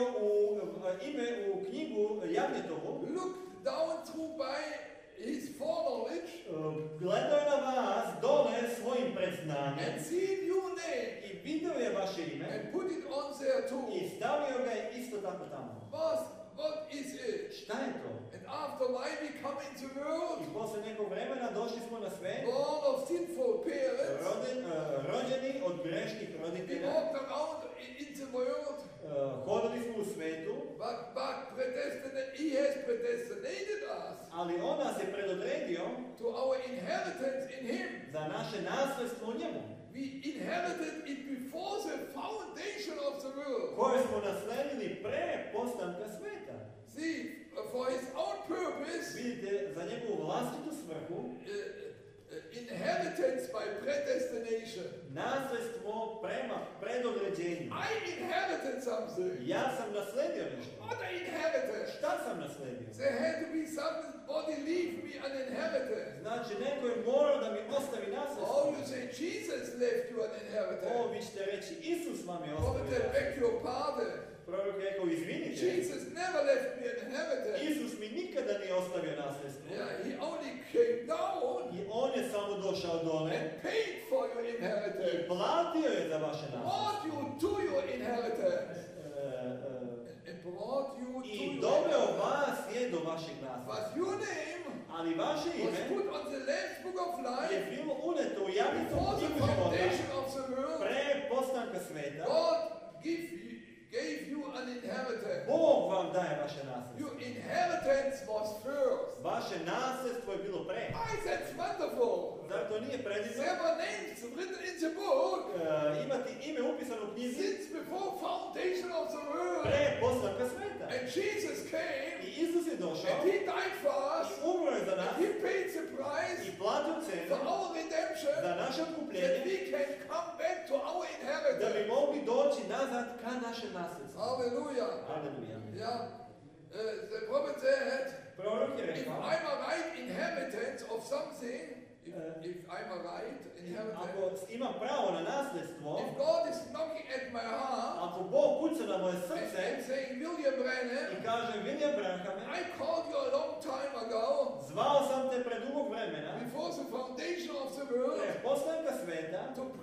ime u knjigu Jagnjetovu, looked down through by his foreknowledge, gledao je na vas dole svojim predznanjem and seen your name, i vidio je vaše ime and put it on there too. i stavio ga je isto tako tamo. What is it? Šta je to? And after a while we come into the world, I posle nekog vremena došli smo na svet, born of sinful parents, rođeni od grešnih we roditelja, walked around in the world, hodali smo u svetu, but he has predestinated us ali on nas je predodredio to our inheritance in him. za naše nasljedstvo u njemu, We inherited it before the foundation of the world. koje smo nasledili pre postanka sveta. See, for his own purpose, Vidite, za njegovu vlastitu svrhu, inheritance by predestination. nasljedstvo prema predodređenju. I inherited something. Ja sam nasledio nešto. What I inherited? Šta sam nasledio? There had to be somebody leave me an inheritance. Znači, neko je morao da mi ostavi Oh, nasljedstvo. you say Jesus left you an inheritance. Vi ćete reći, Isus vam je Prophet ostavio said, beg nasljedstvo. your pardon. Prorok je rekao, izvinite, Jesus never left me an inheritance. Isus mi nikada nije ostavio nasljedstvo. Yeah, he only came down I on je samo došao dole and paid for your i inheritance. platio je za vaše nasljedstvo. Brought you to your inheritance. And brought you to I your doveo inheritance. vas je do vašeg nasljedstva. But your name Ali vaše was ime put on the Lamb's Book of je Life bilo uneto u javnicu before the knjigu života foundation of the world. pre postanka sveta. God gave you an inheritance. Bog vam daje vaše nasljedstvo. Your inheritance was first. Vaše nasljedstvo je bilo pre. Why, that's wonderful. Zar to nije predivno? There were names written in the book Imati ime upisano u knjizi since before foundation of the world. pre postanka sveta. And Jesus came I Isus je došao and he died for us. i umro je za nas And he paid the price i platio for cenu our redemption za naše that otkupljenje, we can come back to our da bi inheritance. mogli doći nazad ka našem nasljedstvu. Hallelujah. Aleluja. Yeah. The prophet said, Prorok je if rekao, I'm a right inheritance of something, if I'm a right inheritance, ako imam pravo na nasljedstvo, if God is knocking at my heart ako Bog kuca na moje and srce saying, William Branham, i kaže, William Branhame, I called you a long time ago, zvao sam te pre dugog vremena, before the foundation of the world, pre postanka sveta, to preach the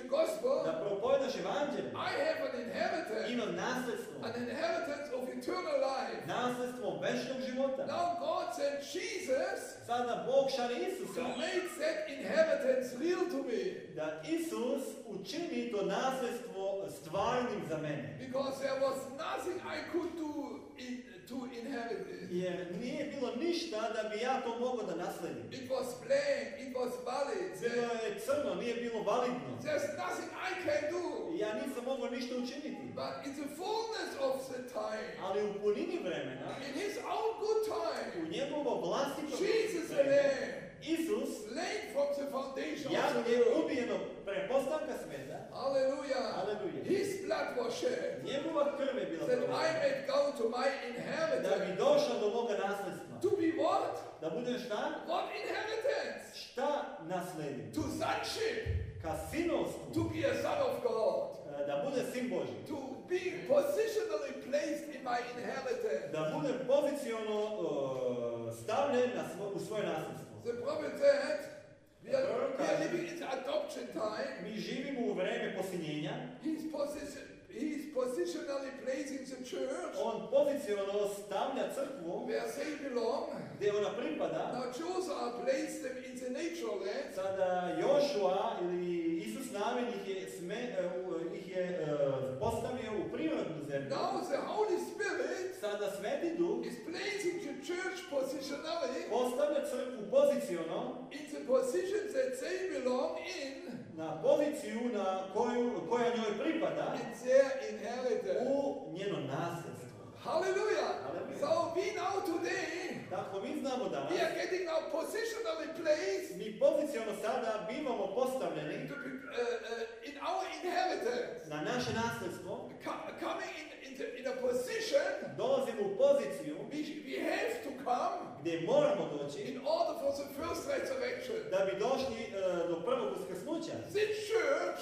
gospel, da propovedaš evanđelje, I have an inheritance, imam nasljedstvo, an inheritance of eternal life. nasljedstvo večnog života. Now God sent Jesus Sada Bog šalje Isusa to make that inheritance real to me. da Isus učini to nasljedstvo stvarnim za mene. Because there was nothing I could do to inherit it. Jer nije bilo ništa da bi ja to mogao da nasledim. It was plain, it was valid. Bilo je crno, nije bilo validno. There's nothing I can do. Ja nisam mogao ništa učiniti. But in the fullness of the time, Ali u punini vremena, in his own good time, u njegovo vlastito Jesus the vreme, Lamb, Isus, slain from the foundation of javno the je world. ubijeno prepostavka sveta, Hallelujah. Hallelujah. His blood was shed. njegova krv je bila That I prolivena. may go to my Da bi inheritance. došao do moga nasljedstva. To be what? Da budem šta? What inheritance? Šta nasledim? To sonship. Ka sinovstvu. To be a son of God. Da bude sin Božji. To be positionally placed in my inheritance. Da bude poziciono stavljen u svoje nasljedstvo. The prophet said, we are living in the adoption time. Mi živimo u vreme posinjenja. He's positionally placing the church On poziciono stavlja crkvu where they belong. gdje ona pripada. Now Joshua placed them in the natural land. Sada Jošua ili Isus Navin ih je postavio u prirodnu zemlju. Now the Holy Spirit Sada Sveti Duh is placing the church positionally postavlja crkvu poziciono in the position that they belong in na poziciju koja njoj pripada their inheritance. u njeno nasljedstvo. Hallelujah. Hallelujah. So we know today, Tako mi znamo danas, we are getting now positionally placed mi poziciono sada bivamo postavljeni to be, in our inheritance. na naše nasljedstvo, Coming in a position, dolazimo u poziciju we have to come gdje moramo doći in order for the first resurrection. da bi došli do prvog uskrsnuća. This church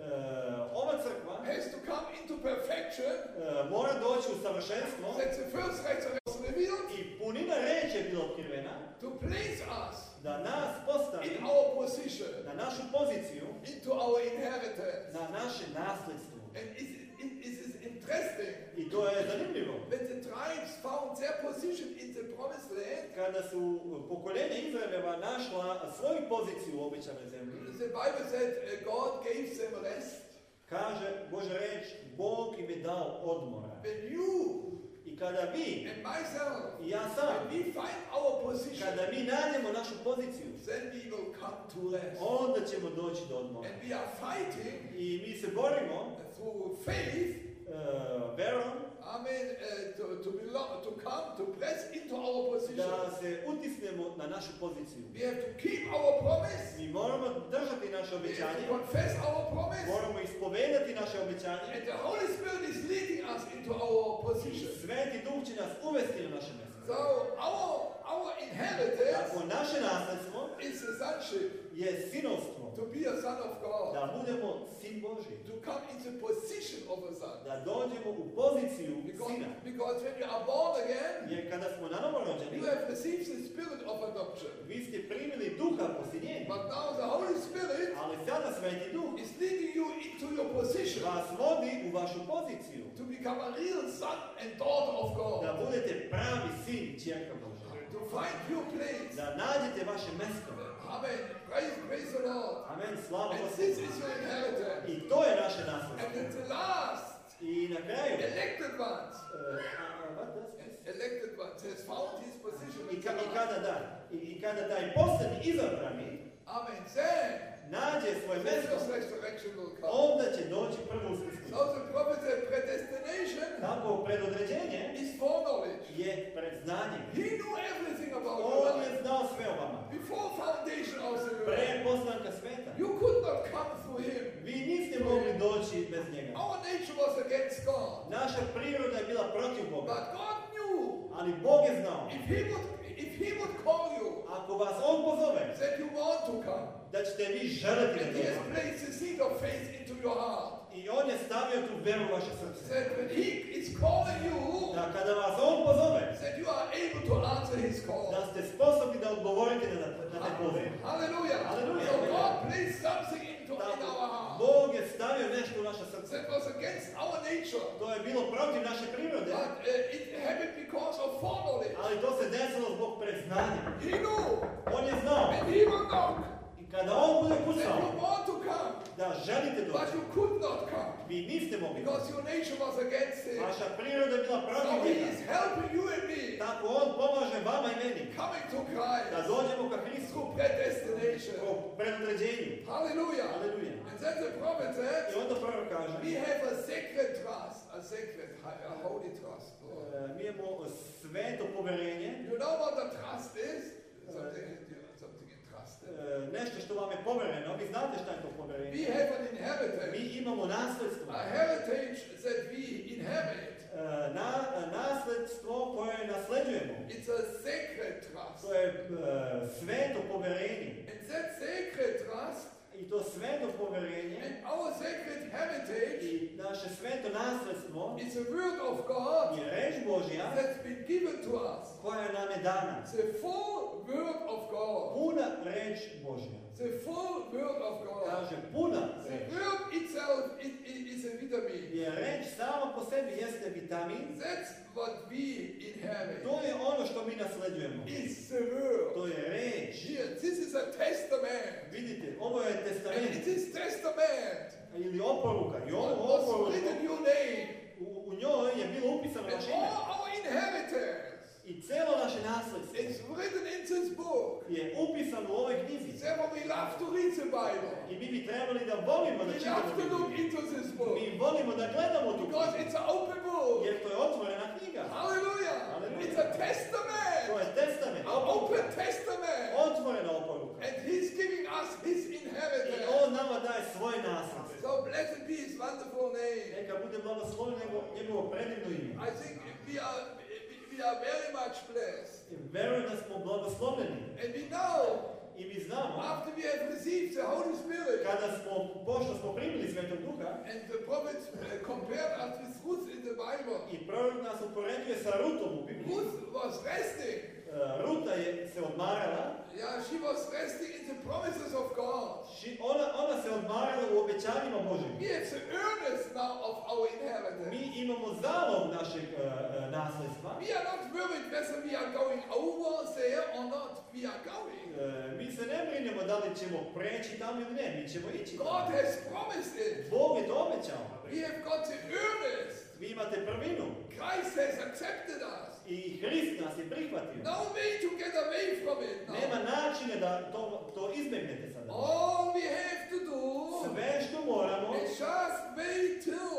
Ova crkva has to come into perfection, mora doći u savršenstvo that the first resurrection was revealed, i punina reči je bila otkrivena to place us da nas postavi in our position, na našu poziciju, into our inheritance. na naše nasljedstvo. And it is interesting I to je zanimljivo. when the tribes found their position in the promised land. Kada su pokoljenja Izraeleva našla svoju poziciju u obećanoj zemlji, The Bible said God gave them rest. kaže Božja reč, Bog im je dao odmora. When you I kada vi and myself, i ja sam, when we find our position, kada mi nađemo našu poziciju, then we will come to rest. onda ćemo doći do odmora. And we are fighting I mi se borimo through faith, verom amen, to come, to press into our position. da se utisnemo na našu poziciju. We have to keep our promise. Mi moramo držati naše We have obećanje, to confess our promise. moramo ispovedati naše obećanje. And the Holy Spirit is leading us into our position. Sveti Duh će nas uvesti na naše mjesto. So our inheritance Tako naše nasljedstvo is the sonship, je sinovstvo, to be a son of God, da budemo sin Božji, to come into position of a son. da dođemo u poziciju sina. Because when you are born again, Jer kada smo nanovo rođeni, you have received the spirit of adoption. vi ste primili duha posinjenja, But now the Holy Spirit ali sada Sveti Duh is leading you into your position vas vodi u vašu poziciju, to become a real son and daughter of da God. budete pravi sin, čerka Božja, To find your place. da nađete vaše mjesto. Amen. Praise the Lord. Amen, slava And Gospodu. this is your inheritance. I to je naše And nasljedstvo. it's the last I na kraju, elected ones. what does this? Elected ones has found his position. I kada taj posljednji izabrani Amen. Then nađe svoje the mjesto, first resurrection will come. onda će doći prvo uskrsnuće. So the prophet said predestination Tako predodređenje is foreknowledge. je predznanje. He knew everything about your On je life. znao sve o vama. Before foundation of the Pre world. postanka sveta. You could not come through him. Vi niste mogli doći bez njega. Our nature was against God. Naša priroda je bila protiv Boga. But God knew Ali Bog je znao. if he would call you, Ako vas On pozove, that you want to come. da ćete vi želiti da And he has dođete. placed the seed of faith into your heart. I On je stavio tu veru u vaše srce. That when he is calling you, Da kada vas On pozove, that you are able to answer his call. da ste sposobni da odgovorite na taj poziv. Hallelujah. Hallelujah. So God placed something in our heart. Bog je stavio nešto u naša srca. That was against our nature. To je bilo protiv naše prirode, But it happened because of foreknowledge. ali to se desilo zbog predznanja. He knew On je znao. when he will knock I kada on bude that kucao, you want to come, da želite but doći, you could not come vi niste mogli. because your nature was against him. Vaša priroda je bila protiv So he njega. is helping you and me Tako on pomaže vama i meni coming to da Christ dođemo ka Hristu through predestination. po predodređenju. Hallelujah. Aleluja. And then the prophet I said, onda prorok kaže, we have a sacred trust, a holy trust. mi imamo sveto poverenje, You know what the trust is? Something in trust. nešto što vam je povereno. Vi znate šta je to poverenje. We have an inheritance, Mi imamo nasljedstvo. a heritage that we inherit. Nasljedstvo koje nasleđujemo. It's a sacred trust. To je sveto poverenje. And that sacred trust I to sveto poverenje and our sacred heritage i naše sveto nasljedstvo is a word of God je reč Božja that's been given to us. koja nam je dana. The full word of God. Puna reč Božja. The full word of God. Kaže puna The reč. word itself is a vitamin. Je reč sama po sebi jeste vitamin. That's what we inherit. To je ono što mi nasleđujemo. It's the word. To je reč. Here, this is a testament. Vidite, ovo je And testament it is testament. ili oporuka. I What ovo was oporuku, written your name. u njoj je bilo upisano And naše ime. all our inheritance. I celo naše nasljedstvo It's written in this book. je upisano u ovoj knjizi. Therefore, we love to read the Bible. I mi bi trebali da volimo da We čitamo love to look Bibliju. into this book. Mi volimo da gledamo tu Because knjigu. it's an open book. Jer to je otvorena knjiga. Hallelujah. Hallelujah. It's a testament. To je testament. An open testament. Otvorena oporuka. And He's giving us His I inheritance. on nama daje svoj nasljedstvo. So blessed be His wonderful name. Neka bude blagosloveno njegovo predivno ime. I think we are very much blessed. Verujem da smo blagosloveni. And we know, I mi znamo, after we have received the Holy Spirit, kada smo, pošto smo primili Svetog Duha, and the prophet compared us with Ruth in the Bible, i prorok nas upoređuje sa Rutom u Bibliji. Ruth was resting. Ruta je se odmarala, Yeah, she was resting in the promises of God. ona se odmarala u obećanjima Božim. We have the earnest now of our inheritance. Mi imamo zalog našeg nasljedstva. We are not worried whether we are going over there or not. We are going. Mi se ne brinemo da li ćemo preći tamo ili ne, mi ćemo ići God tamo. has promised it. Bog je to obećao. We have got the earnest. Vi imate prvinu Christ has accepted us. i Hrist nas je prihvatio. No way to get away from it Nema now. načina da to izbjegnete sada. All we have to do Sve što moramo, is just wait till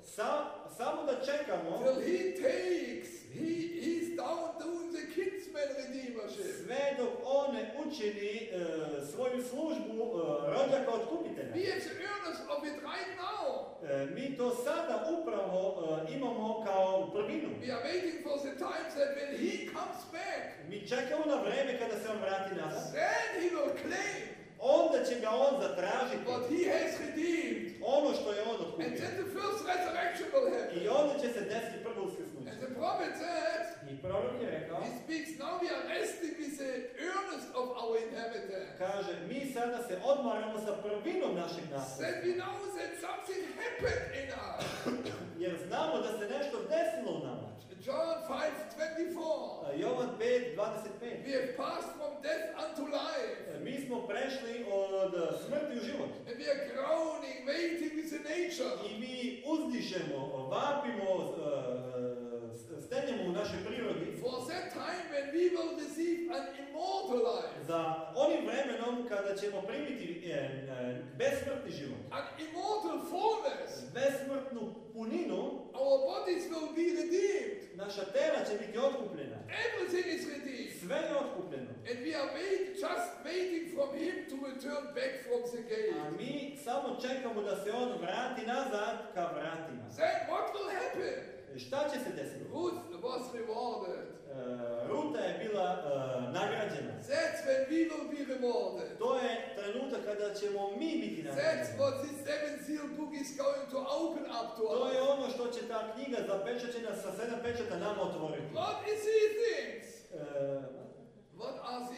samo da čekamo He takes, he's down doing the kinsman redeemership. sve dok on ne učini svoju službu rođaka otkupitelja. We have the earnest of it right now. Mi to sada upravo imamo kao prvinu. We are waiting for the time that when he comes back, Mi čekamo na vreme kada se on vrati nazad. then he will claim Onda će ga on zatražiti what he has redeemed. ono što je on And otkupio. then the first resurrection will happen. I onda će se desiti prvo uskrsnuće. And the prophet said, I prorok je rekao, he speaks, now we are resting with the earnest of our inheritance. kaže, mi sada se odmaramo sa prvinom našeg nasljedstva. That we know that something happened in us. Jer znamo da se nešto desilo u nama. John 5:24. Jovan 5:25. We have passed from death unto life. Mi smo prešli od smrti u život. And we are groaning, waiting with the nature. I mi uzdišemo, vapimo, stenjamo u našoj prirodi For that time when we will receive an immortal life. za onim vremenom kada ćemo primiti besmrtni život. An immortal fullness. Besmrtnu puninu, Our bodies will be redeemed. naša tela će biti otkupljena. Everything is redeemed. Sve je otkupljeno. And we are just waiting from him to return back from the A gate. mi samo čekamo da se on vrati nazad ka vratima. Then what will happen? Šta će se desiti? Ruth was rewarded. Ruta je bila nagrađena. That's when we will be rewarded. To je trenutak kada ćemo mi biti That's nagrađeni. what this seven seal book is going to open up to To je us. ono što će ta knjiga zapečaćena sa 7 pečata nama otvoriti. What is these things? E, What are these things?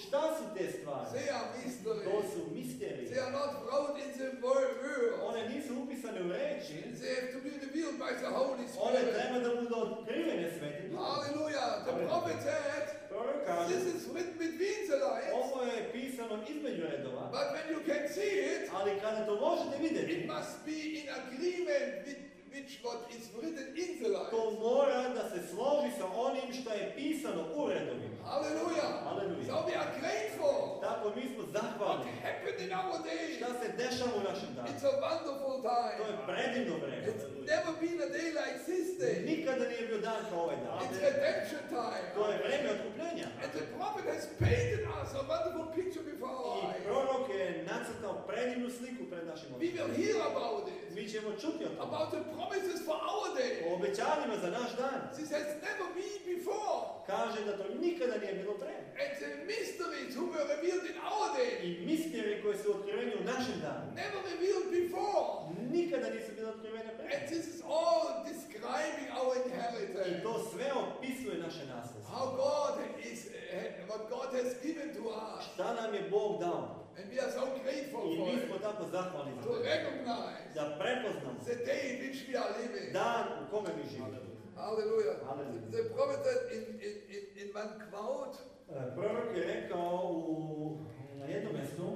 Šta su te stvari? They are To mysteries. su misterije. They are not wrote in the word. One nisu upisane u reči. They have to be revealed by the Holy One Spirit. treba da budu otkrivene Svetim Duhom. Hallelujah. The prophet said, Prorok kaže, this is written between the lines. ovo je pisano između redova, But when you can see it, ali kada to možete it vidjeti, must be in agreement with which what is written in the to lines. mora da se složi sa onim što je pisano u redovima. Hallelujah. Hallelujah. So we are grateful. Tako mi smo What zahvalni. happened in our day? Šta se dešava u našem danu? It's a wonderful To je time. predivno vreme. It's never been a day like this day. Nikada nije bio dan kao ovaj dan. It's redemption time. To je vreme otkupljenja. And the prophet has painted us a wonderful picture before our I eyes. prorok je nacrtao predivnu sliku pred našim We očima. will hear about it. Mi ćemo čuti o tome. About the promises for our O day. obećanjima za naš dan. This has never been before. Kaže da to nikada nije bilo pre. And the mysteries who were revealed in our day. I misterije koje su otkriveni u našem danu. Never revealed before. Nikada nisu bile otkrivene pre. And this is all describing our I inheritance. to sve opisuje naše nasljedstvo. How God is, what God has given to us. Šta nam je Bog dao? And we are so grateful I for mi it. smo tako zahvalni za To to. recognize Da prepoznamo the day in which we are living. dan u kome mi živimo. Hallelujah. Hallelujah. The prophet said in one quote, Prorok je rekao na jednom mjestu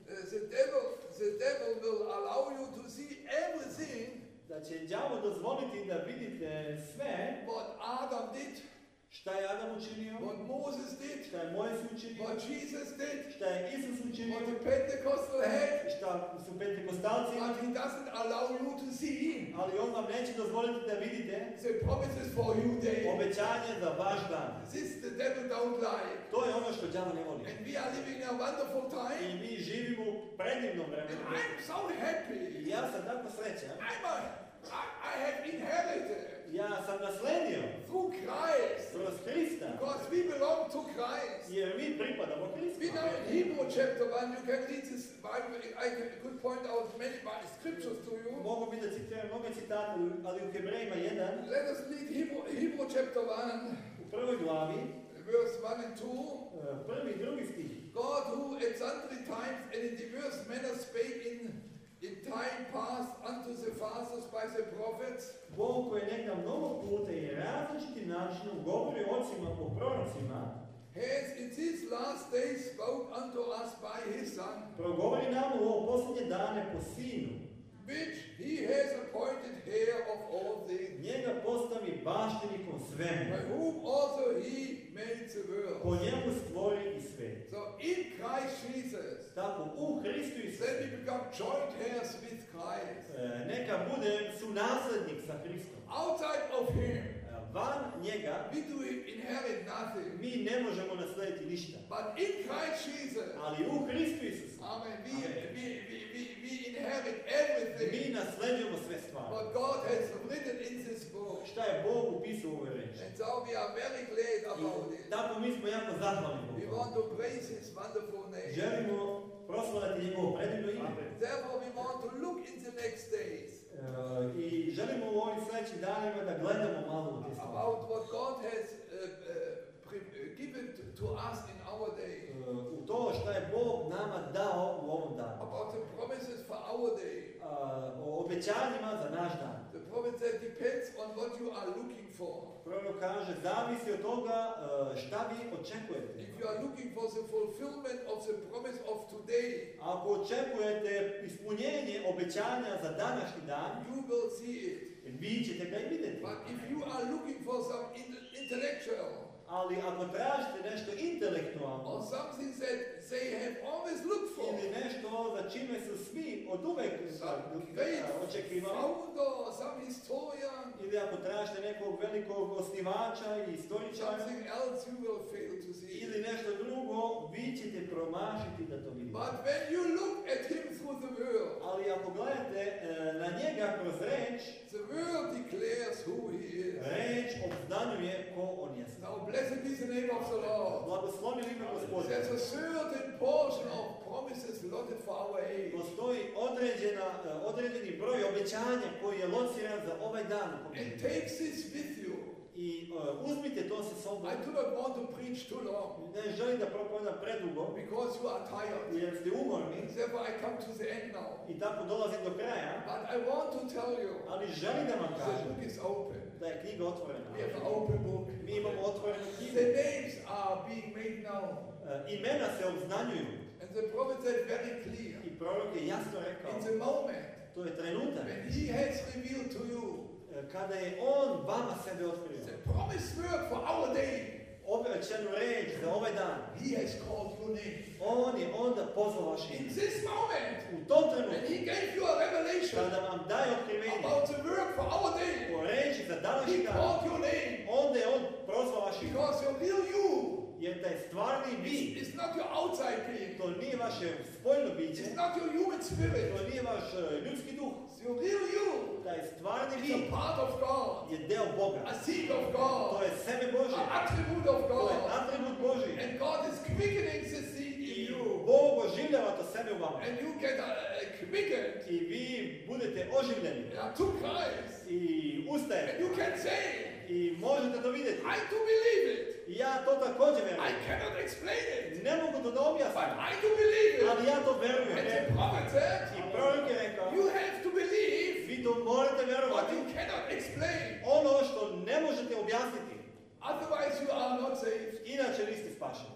the devil will allow you to see everything da će đavo dozvoliti da vidite sve what Adam did, šta je Adam učinio, what Moses did, šta je Mojsij učinio, what Jesus did, šta je Isus učinio, what the Pentecostal had, šta su pentekostalci but imali, he doesn't allow you to see ali on vam neće dozvoliti da vidite the promises for you day. obećanje za vaš dan. This the devil don't like. To je ono što đavo ne voli. And we are living in a wonderful I time. mi živimo u predivnom And vremenu. I'm so happy. I ja sam tako srećan. I have inherited Ja sam nasledio through Christ. kroz Krista, Because we belong to Christ. jer mi pripadamo Kristu. We know in Hebrew chapter 1, you can read this Bible. Could point out many scriptures to you. Mogu bi da citiram mnogo citata, ali u Hebrejima 1, Let us read Hebrew chapter 1, u prvoj glavi, verse 1 and 2. prvi i drugi stih. God who at sundry times and in diverse manners spake in time past unto the fathers by the prophets, Bog koji je nekada mnogo puta i različitim načinom govori ocima po prorocima, has in these last days spoke unto us by his Son, progovori nam u ovo posljednje dane po Sinu. which he has appointed heir of all things, Njega postavi baštinikom by svemu, whom also he made the po world. njemu stvori i svet. So in Christ Jesus, Tako u Hristu then Isusu we become joint heirs with Christ. neka bude sunaslednik sa Hristom. Outside of him, Van njega we do inherit nothing. mi ne možemo naslediti ništa. But in Christ Jesus, Ali u Hristu Isusu amen, we inherit mi everything nasleđujemo sve stvari. what God has written in this book. Šta je Bog upisao u ovoj reči. And so we are very glad about I it. tako mi smo jako zahvalni We Bogu. want to praise his wonderful name. Želimo proslaviti njegovo predivno ime. Therefore, we want to look in the next days I želimo u ovim sljedećim danima da gledamo malo u te stvari. about what God has given to us in our day, U to što je Bog nama dao u ovom danu. about the promises for our day. O obećanjima za naš dan. The prophet said depends on what you are looking for. Prorok kaže, zavisi od toga šta vi očekujete. If you are looking for the fulfillment of the promise of today, Ako očekujete ispunjenje obećanja za današnji dan, you will see it. vi ćete ga i vidjeti. But if you are looking for some intellectual Ali ako tražite nešto or intelektualno something that they have always looked for, ili nešto za čime su svi od uvek some great očekivali, founder or some historian, ili ako tražite nekog velikog osnivača i istoričara, something else you will fail to see. ili nešto drugo, vi ćete promašiti da to vidite. But when you look at him through the word, Ali ako gledate na njega kroz reč, the word declares who he is. reč obznanjuje ko on je. Now blessed be the name of the Lord. Blagoslovljeno ime Gospodina. There's a certain portion of promises allotted for our age. Postoji određeni broj obećanja koji je lociran za ovaj dan. And take this with you. I I uzmite to sa sobom. I do not want to preach too long Ne želim da propovedam predugo, because you are tired. jer ste umorni Therefore, I come to the end now. i tako dolazim do kraja, But I want to tell you, ali želim da vam the kažem book is open. da je knjiga otvorena. We have an open book. Mi imamo otvorenu knjigu. The names are being made known. Imena se obznanjuju. And the prophet said very clear. I prorok je jasno rekao, In the moment to je trenutak when he has revealed to you kada je on vama sebe otkrio. the promised word for our day, Obraćenu reč za ovaj dan. he has called your name. On je onda pozvao vaše In ime. this moment, U tom when trenutku, he gave you a revelation kada vam daje otkrivenje about the word for our day, o reči za he današnji dan, called your name onda je on prozvao vaše ime. because your real you Jer da je stvarni vi, is not your outside being. to nije vaše spoljno biće, It's not your human spirit. to nije vaš ljudski duh. Your real you Da je stvarni is vi, a part of God, je deo Boga. a seed of To God, je seme Božje. an attribute of To je God. atribut Božji. And God is quickening the seed in I you. Bog oživljava to sebe u vama. And you get quickened I vi budete oživljeni. to Christ. I ustajete. And you can say, I možete to vidjeti. I do believe it. I ja to također I verujem. cannot explain it. Ne mogu to da But objasnim. I do believe Ali it. ja to And verujem. the prophet said, I prorok je rekao, you have to believe vi to morate what verovati. you cannot explain. Ono što ne možete objasniti. Otherwise you are not saved. Inače niste spašeni.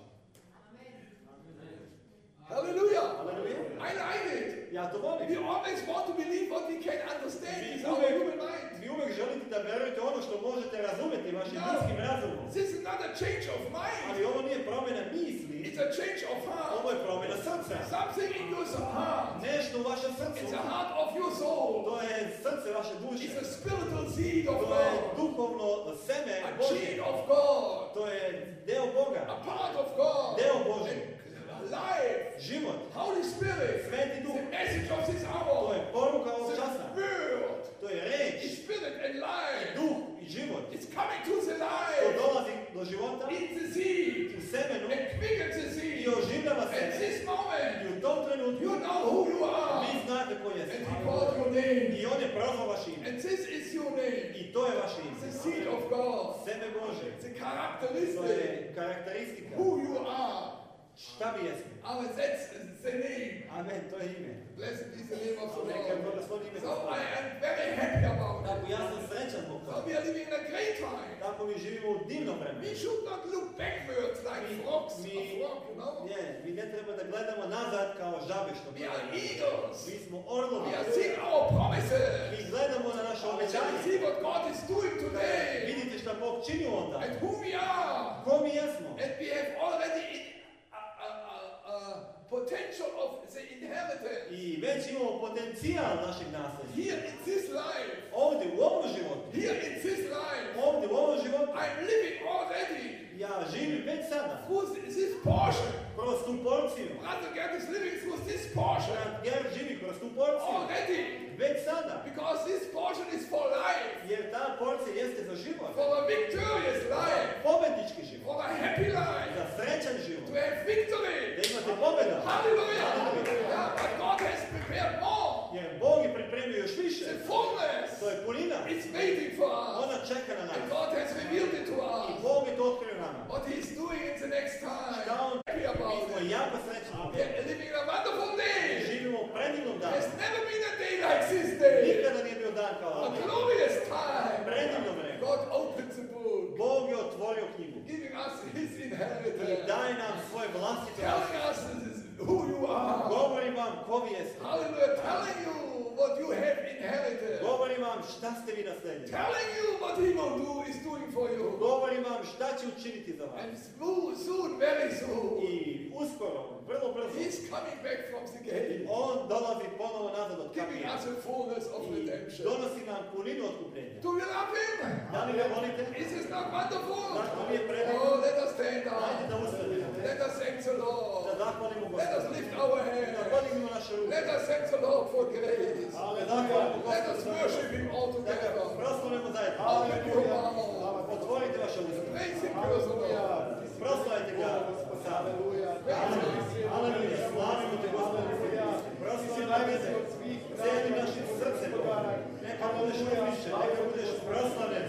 Hallelujah. Aleluja. I like it. Ja to volim. We always want to believe what we can understand Vi with our uvek, human mind. vi uvek želite da verujete ono što možete razumjeti vašim No. ljudskim razumom. This is not a change of mind. Ali ovo nije promjena misli, It's a change of heart. ovo je promjena srca. Something in your heart. Nešto u vašem srcu. It's a heart of your soul. To je srce vaše duše. It's a spiritual seed of To je God. duhovno seme A Božje. gene of God. To je deo Boga. A part of God. Deo Božji. Life. Život. Holy Spirit. Sveti duh. The message of this To hour. je poruka ovog The časa. word. To je reč. Is spirit and life. Duh i život. It's coming to the To life. dolazi do života In the seed. u semenu And quickens the i seed. oživljava At seme. this moment. I u tom trenutku You know who you vi are. znate ko And jeste. he called your name. I on je prozvao vaše ime. And this is your name. I to je vaše ime. The seed of God. Seme Božje. The To characteristic. je karakteristika. Who you are. Šta vi jeste? Amen. That's the name. Amen, to je ime. Blessed is the name of the Neka Lord. blagoslovi ime So I Gospoda. am very happy about Tako it. ja sam srećan zbog So toga. we are living in a great time. Tako mi živimo u divnom vremenu. We should not look backwards like frogs. A frog, you know. Ne, mi ne treba da gledamo nazad kao žabe što We are gledamo. eagles. Mi smo orlovi. We are seeing our promises. Mi gledamo na naše And obećanje. see what God is doing today. Vidite šta Bog čini onda. And who we are. Ko mi jesmo? And we have already potential of the inheritance. I već imamo potencijal našeg nasljeđa. Here in this life. Ovdje u ovom životu. Here in this life. Ovdje u ovom životu. I'm living already. Ja živim već sada. Through this portion. Kroz tu porciju. Brother Gerd is living through this portion. Brat Gerd živi kroz tu porciju. Already. Već sada. Because this portion is for life. Jer ta porcija jeste za život. For a victorious life. Pobednički život. For a happy life. Za srećan život. To have victory. Da imate pobjeda. Hallelujah. Yeah, but God has prepared more. Jer Bog je pripremio još više. The fullness. To je punina. It's waiting for us. Ona čeka na And nas. God has revealed it to I us. Bog je to otkrio nama. What He's doing in the next time. Šta on Happy mi about smo it. jako srećni. We are living in a wonderful day. Živimo u predivnom danu. There's never been a day like this day. Nikada nije bio dan kao A ovaj. glorious time. Predivno vreme. God opens the book, Bog je otvorio knjigu. giving us His I inheritance, daje nam svoje vlastito. telling us who you are. Govorim vam ko vi jeste. Hallelujah. Telling you what you have inherited. Govorim vam šta ste vi nasledili. Telling you what He will do is doing for you. Govorim vam šta će učiniti za vas. And soon, very soon, I uskoro, vrlo brzo, He's coming back from the gate, on dolazi ponovo nazad od giving kapija. us a fullness of I redemption. donosi nam puninu otkupljenja. Do you love Him? Da li ga volite? Is this not wonderful? Zar to nije predivno? Oh, let us stand Hajde da up. ustanemo. Let us thank the Da Lord. zahvalimo Let us Gospoda. lift our Da hands. podignemo naše ruke. Let us thank the Lord for grace. Da zahvalimo Let us Gospoda. worship Him all Da ga together. proslavimo zajedno. Open your mouth. Otvorite vaše usta. Praise Him personally. Proslavite ga sami. Aleluja. Slavimo te Gospodine. Proslavimo te cijelim našim srcem. Neka budeš najviše, neka budeš proslavljen.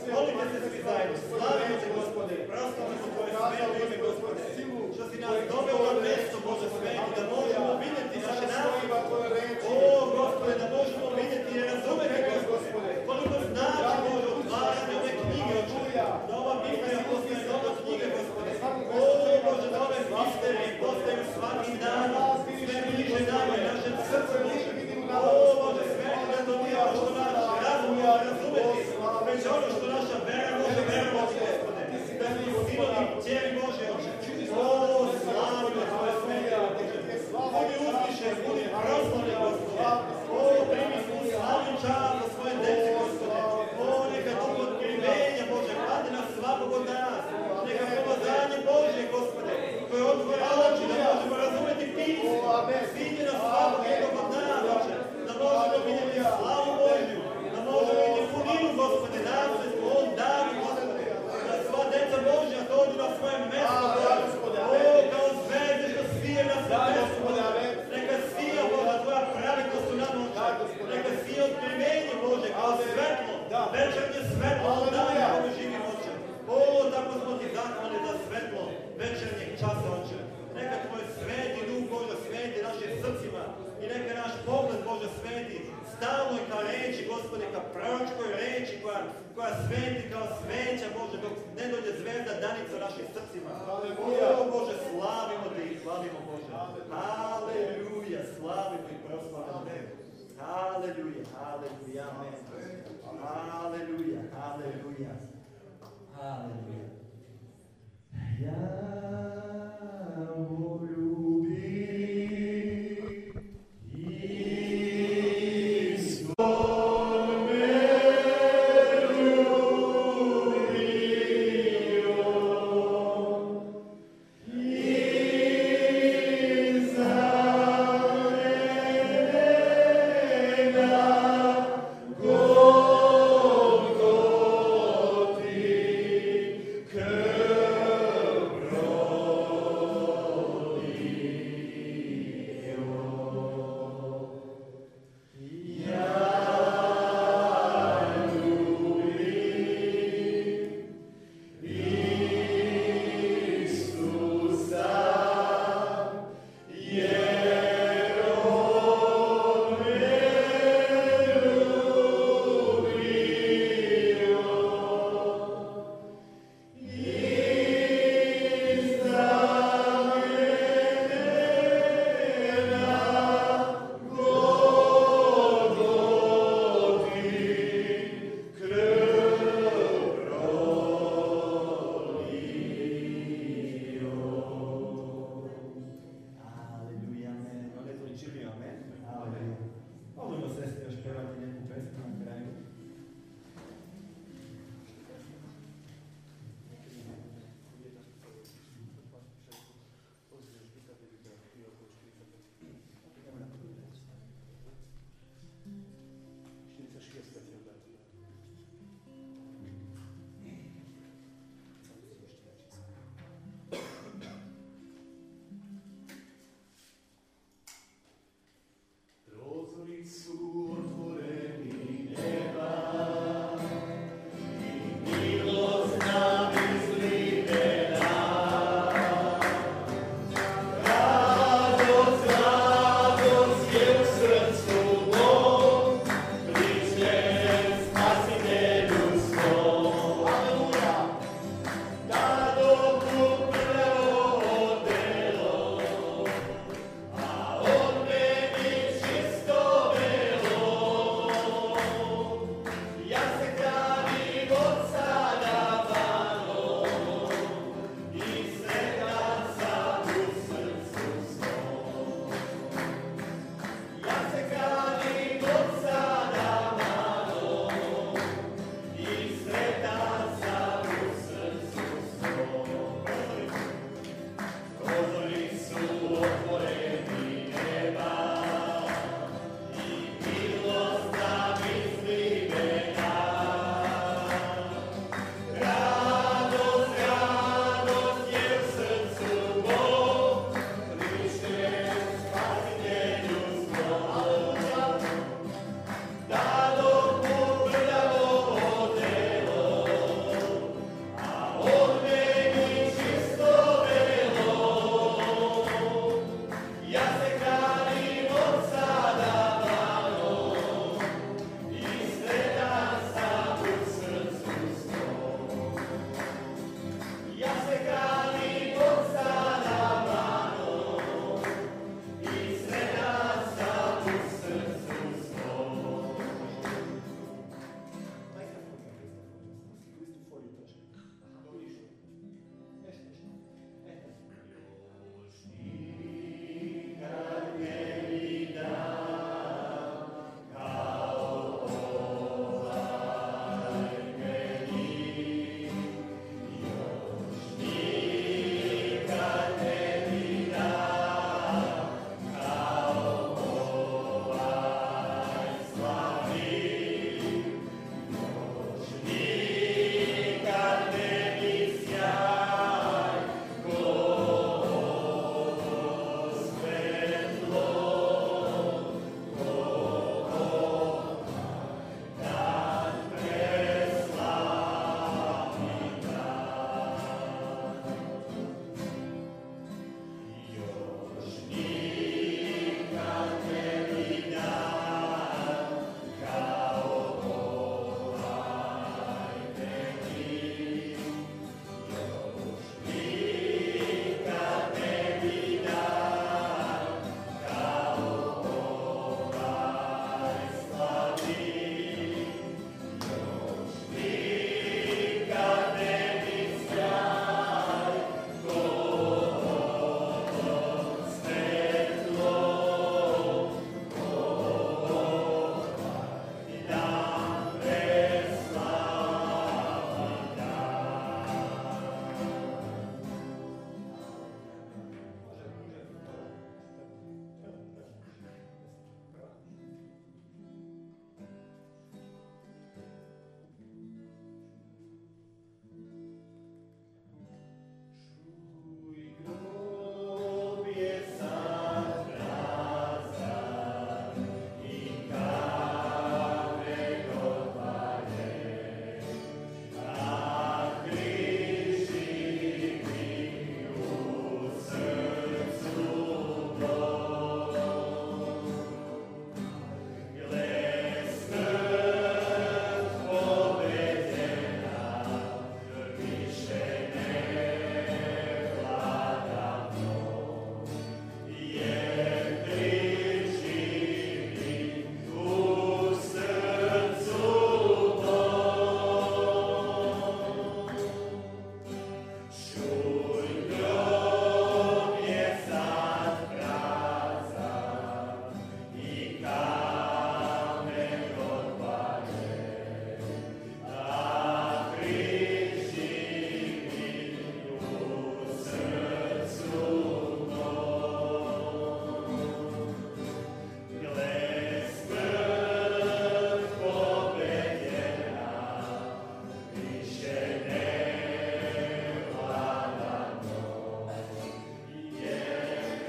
Molite se svi zajedno, slavimo te, Gospode, proslavimo se Tvoje sveto ime, Gospode, što si nas doveo na mjesto, Bože sveti, da možemo vidjeti naše nacije. O, Gospode, da možemo vidjeti i razumeti, Gospode, koliko znači, Bože, otvaranje ove knjige, da ova Biblija postaje nova knjiga, Gospode. O, Bože, da ove misterije postaju svaki dan, sve bliže nama i našem srcu, Bože. O, Bože, sveti, da to nije što naš razum može razumeti, već ono što naša vera može verovati, Gospode. Da smo sinovi cijeli Bože, Oče. O, slavimo Tvoje svete, Bože. Budi uzvišen, budi proslavljen, Gospode. O, primi svu slavnu čast za svoje djece, Gospode. O, neka duh otkrivenja, Bože, padne na svakog od nas. Neka pomazanje Bože, Gospode, koje otvore oči da možemo razumeti pismo. Sviđe na svakog jednog od nas, Oče. Da možemo vidjeti slavu Božju. Da možemo vidjeti puninu, Gospode, nam se ovom danu, Gospode. Da sva djeca Božja dođu na svoje mjesto, Bože. O, kao zvezde što svije na svoje mjesto, Bože. Neka svija, Bože, Tvoja pravednost u nama, Oče. Neka svije otkrivenje, Bože, kao svetlo. Večernje svetlo u danu kako živimo, Oče. O, tako smo Ti zahvalni za svetlo večernjeg časa, Oče. Neka Tvoj sveti duh, Bože, sveti našim srcima i neka naš pogled, Bože, sveti stalno i ka reči, Gospode, ka proročkoj reči koja sveti kao sveća, Bože, dok ne dođe zvezda danica u našim srcima. O, Bože, slavimo Te i slavimo, Bože. Aleluja, slavimo i proslavimo Te. Aleluja, aleluja, amen. Aleluja, aleluja. Aleluja. Ja voljubim Go,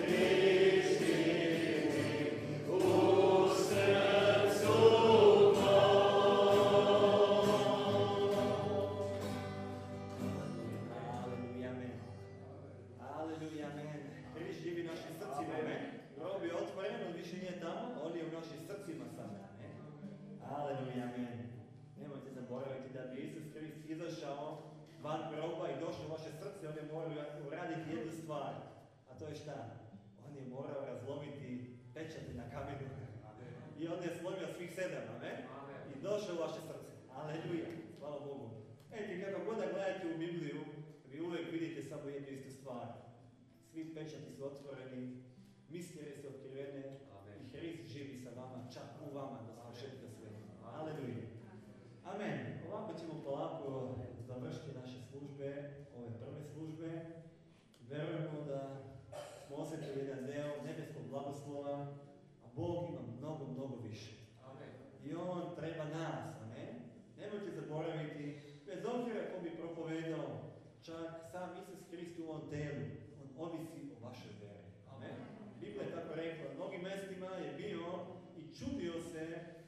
Aleluja, amen. Aleluja, amen. Križ živi u našim srcima, amen. Grob je otvoren, on više nije tamo, on je u našim srcima sada, amen. Aleluja, amen. Nemojte zaboraviti da bi Isus Krist izašao van groba i došao u vaše srce, on je morao uraditi jednu stvar. A to je šta? On je morao razlomiti pečati na kamenu. I on je slomio svih 7, amen. I došao u vaše srce. Aleluja. Hvala Bogu. Ejte, kako god da gledate u Bibliju, vi uvijek vidite samo jednu istu stvar. Svi pečati su otvoreni, mistere su otkrivene i Hrist živi sa vama, čak u vama do svršetka svega. Aleluja. Amen. Ovako ćemo polako završiti naše službe, ove prve službe. Verujemo da smo osjetili jedan deo nebeskog blagoslova, a Bog ima mnogo, mnogo više. I On treba nas, amen. Nemojte zaboraviti, bez obzira ko bi propovedao, čak sam Isus Krist u ovom telu, on ovisi o vašoj veri. Amen. Biblia je tako rekla, na mnogim mjestima je bio i čudio se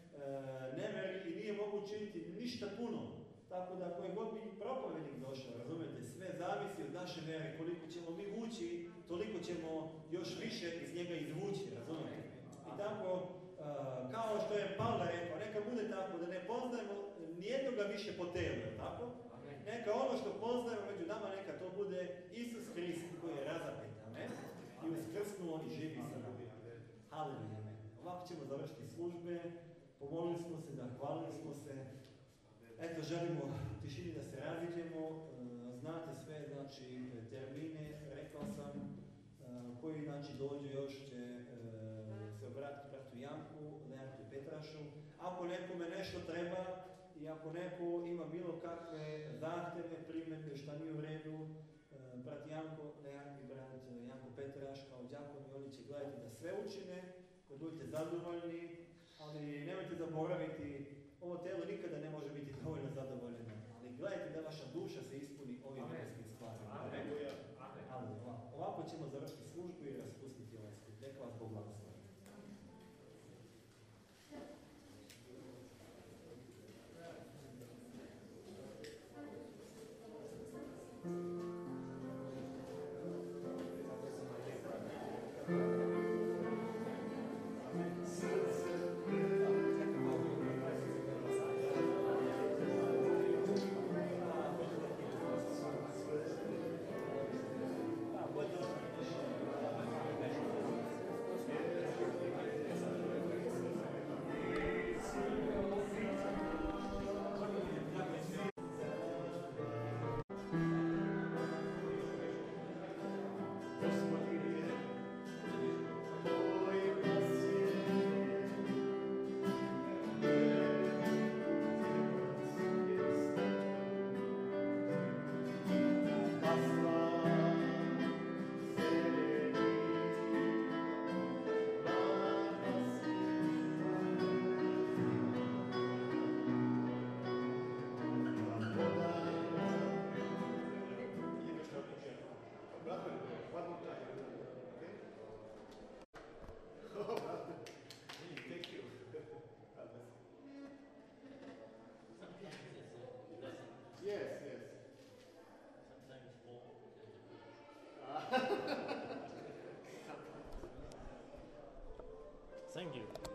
neveri i nije mogu učiniti ništa puno. Tako da koji god bi propovednik došao, razumijete, sve zavisi od naše vere, koliko ćemo mi vući, toliko ćemo još više iz njega izvući, razumijete. I tako, kao što je Pavle rekao, neka bude tako da ne poznajemo nijednoga više po telu, tako? Neka ono što poznajemo među nama, neka to bude Isus Krist koji je razapet, amen? I uskrsnuo i živi sa nama. Haleluja, amen. Ovako ćemo završiti službe, pomolili smo se, zahvalili smo se. Eto, želimo u tišini da se raziđemo, znate sve, znači, termine, rekao sam, koji, znači, dođu još će se obratiti bratu Janku, Lejanku i Petrašu. Ako nekome nešto treba i ako neko ima bilo kakve zahtjeve, primjedbe, šta nije u redu, brat Janko, Lejank i brat Janko Petraš, kao đakoni, oni će gledati da sve učine, da budete zadovoljni, ali nemojte zaboraviti, ovo telo nikada ne može biti dovoljno zadovoljeno, ali gledajte da vaša duša se ispuni ovim nebeskim stvarima. Amen. Ovako ćemo završiti službu i raspustiti ovaj skup. Neka vas Bog blagoslovi. Thank you.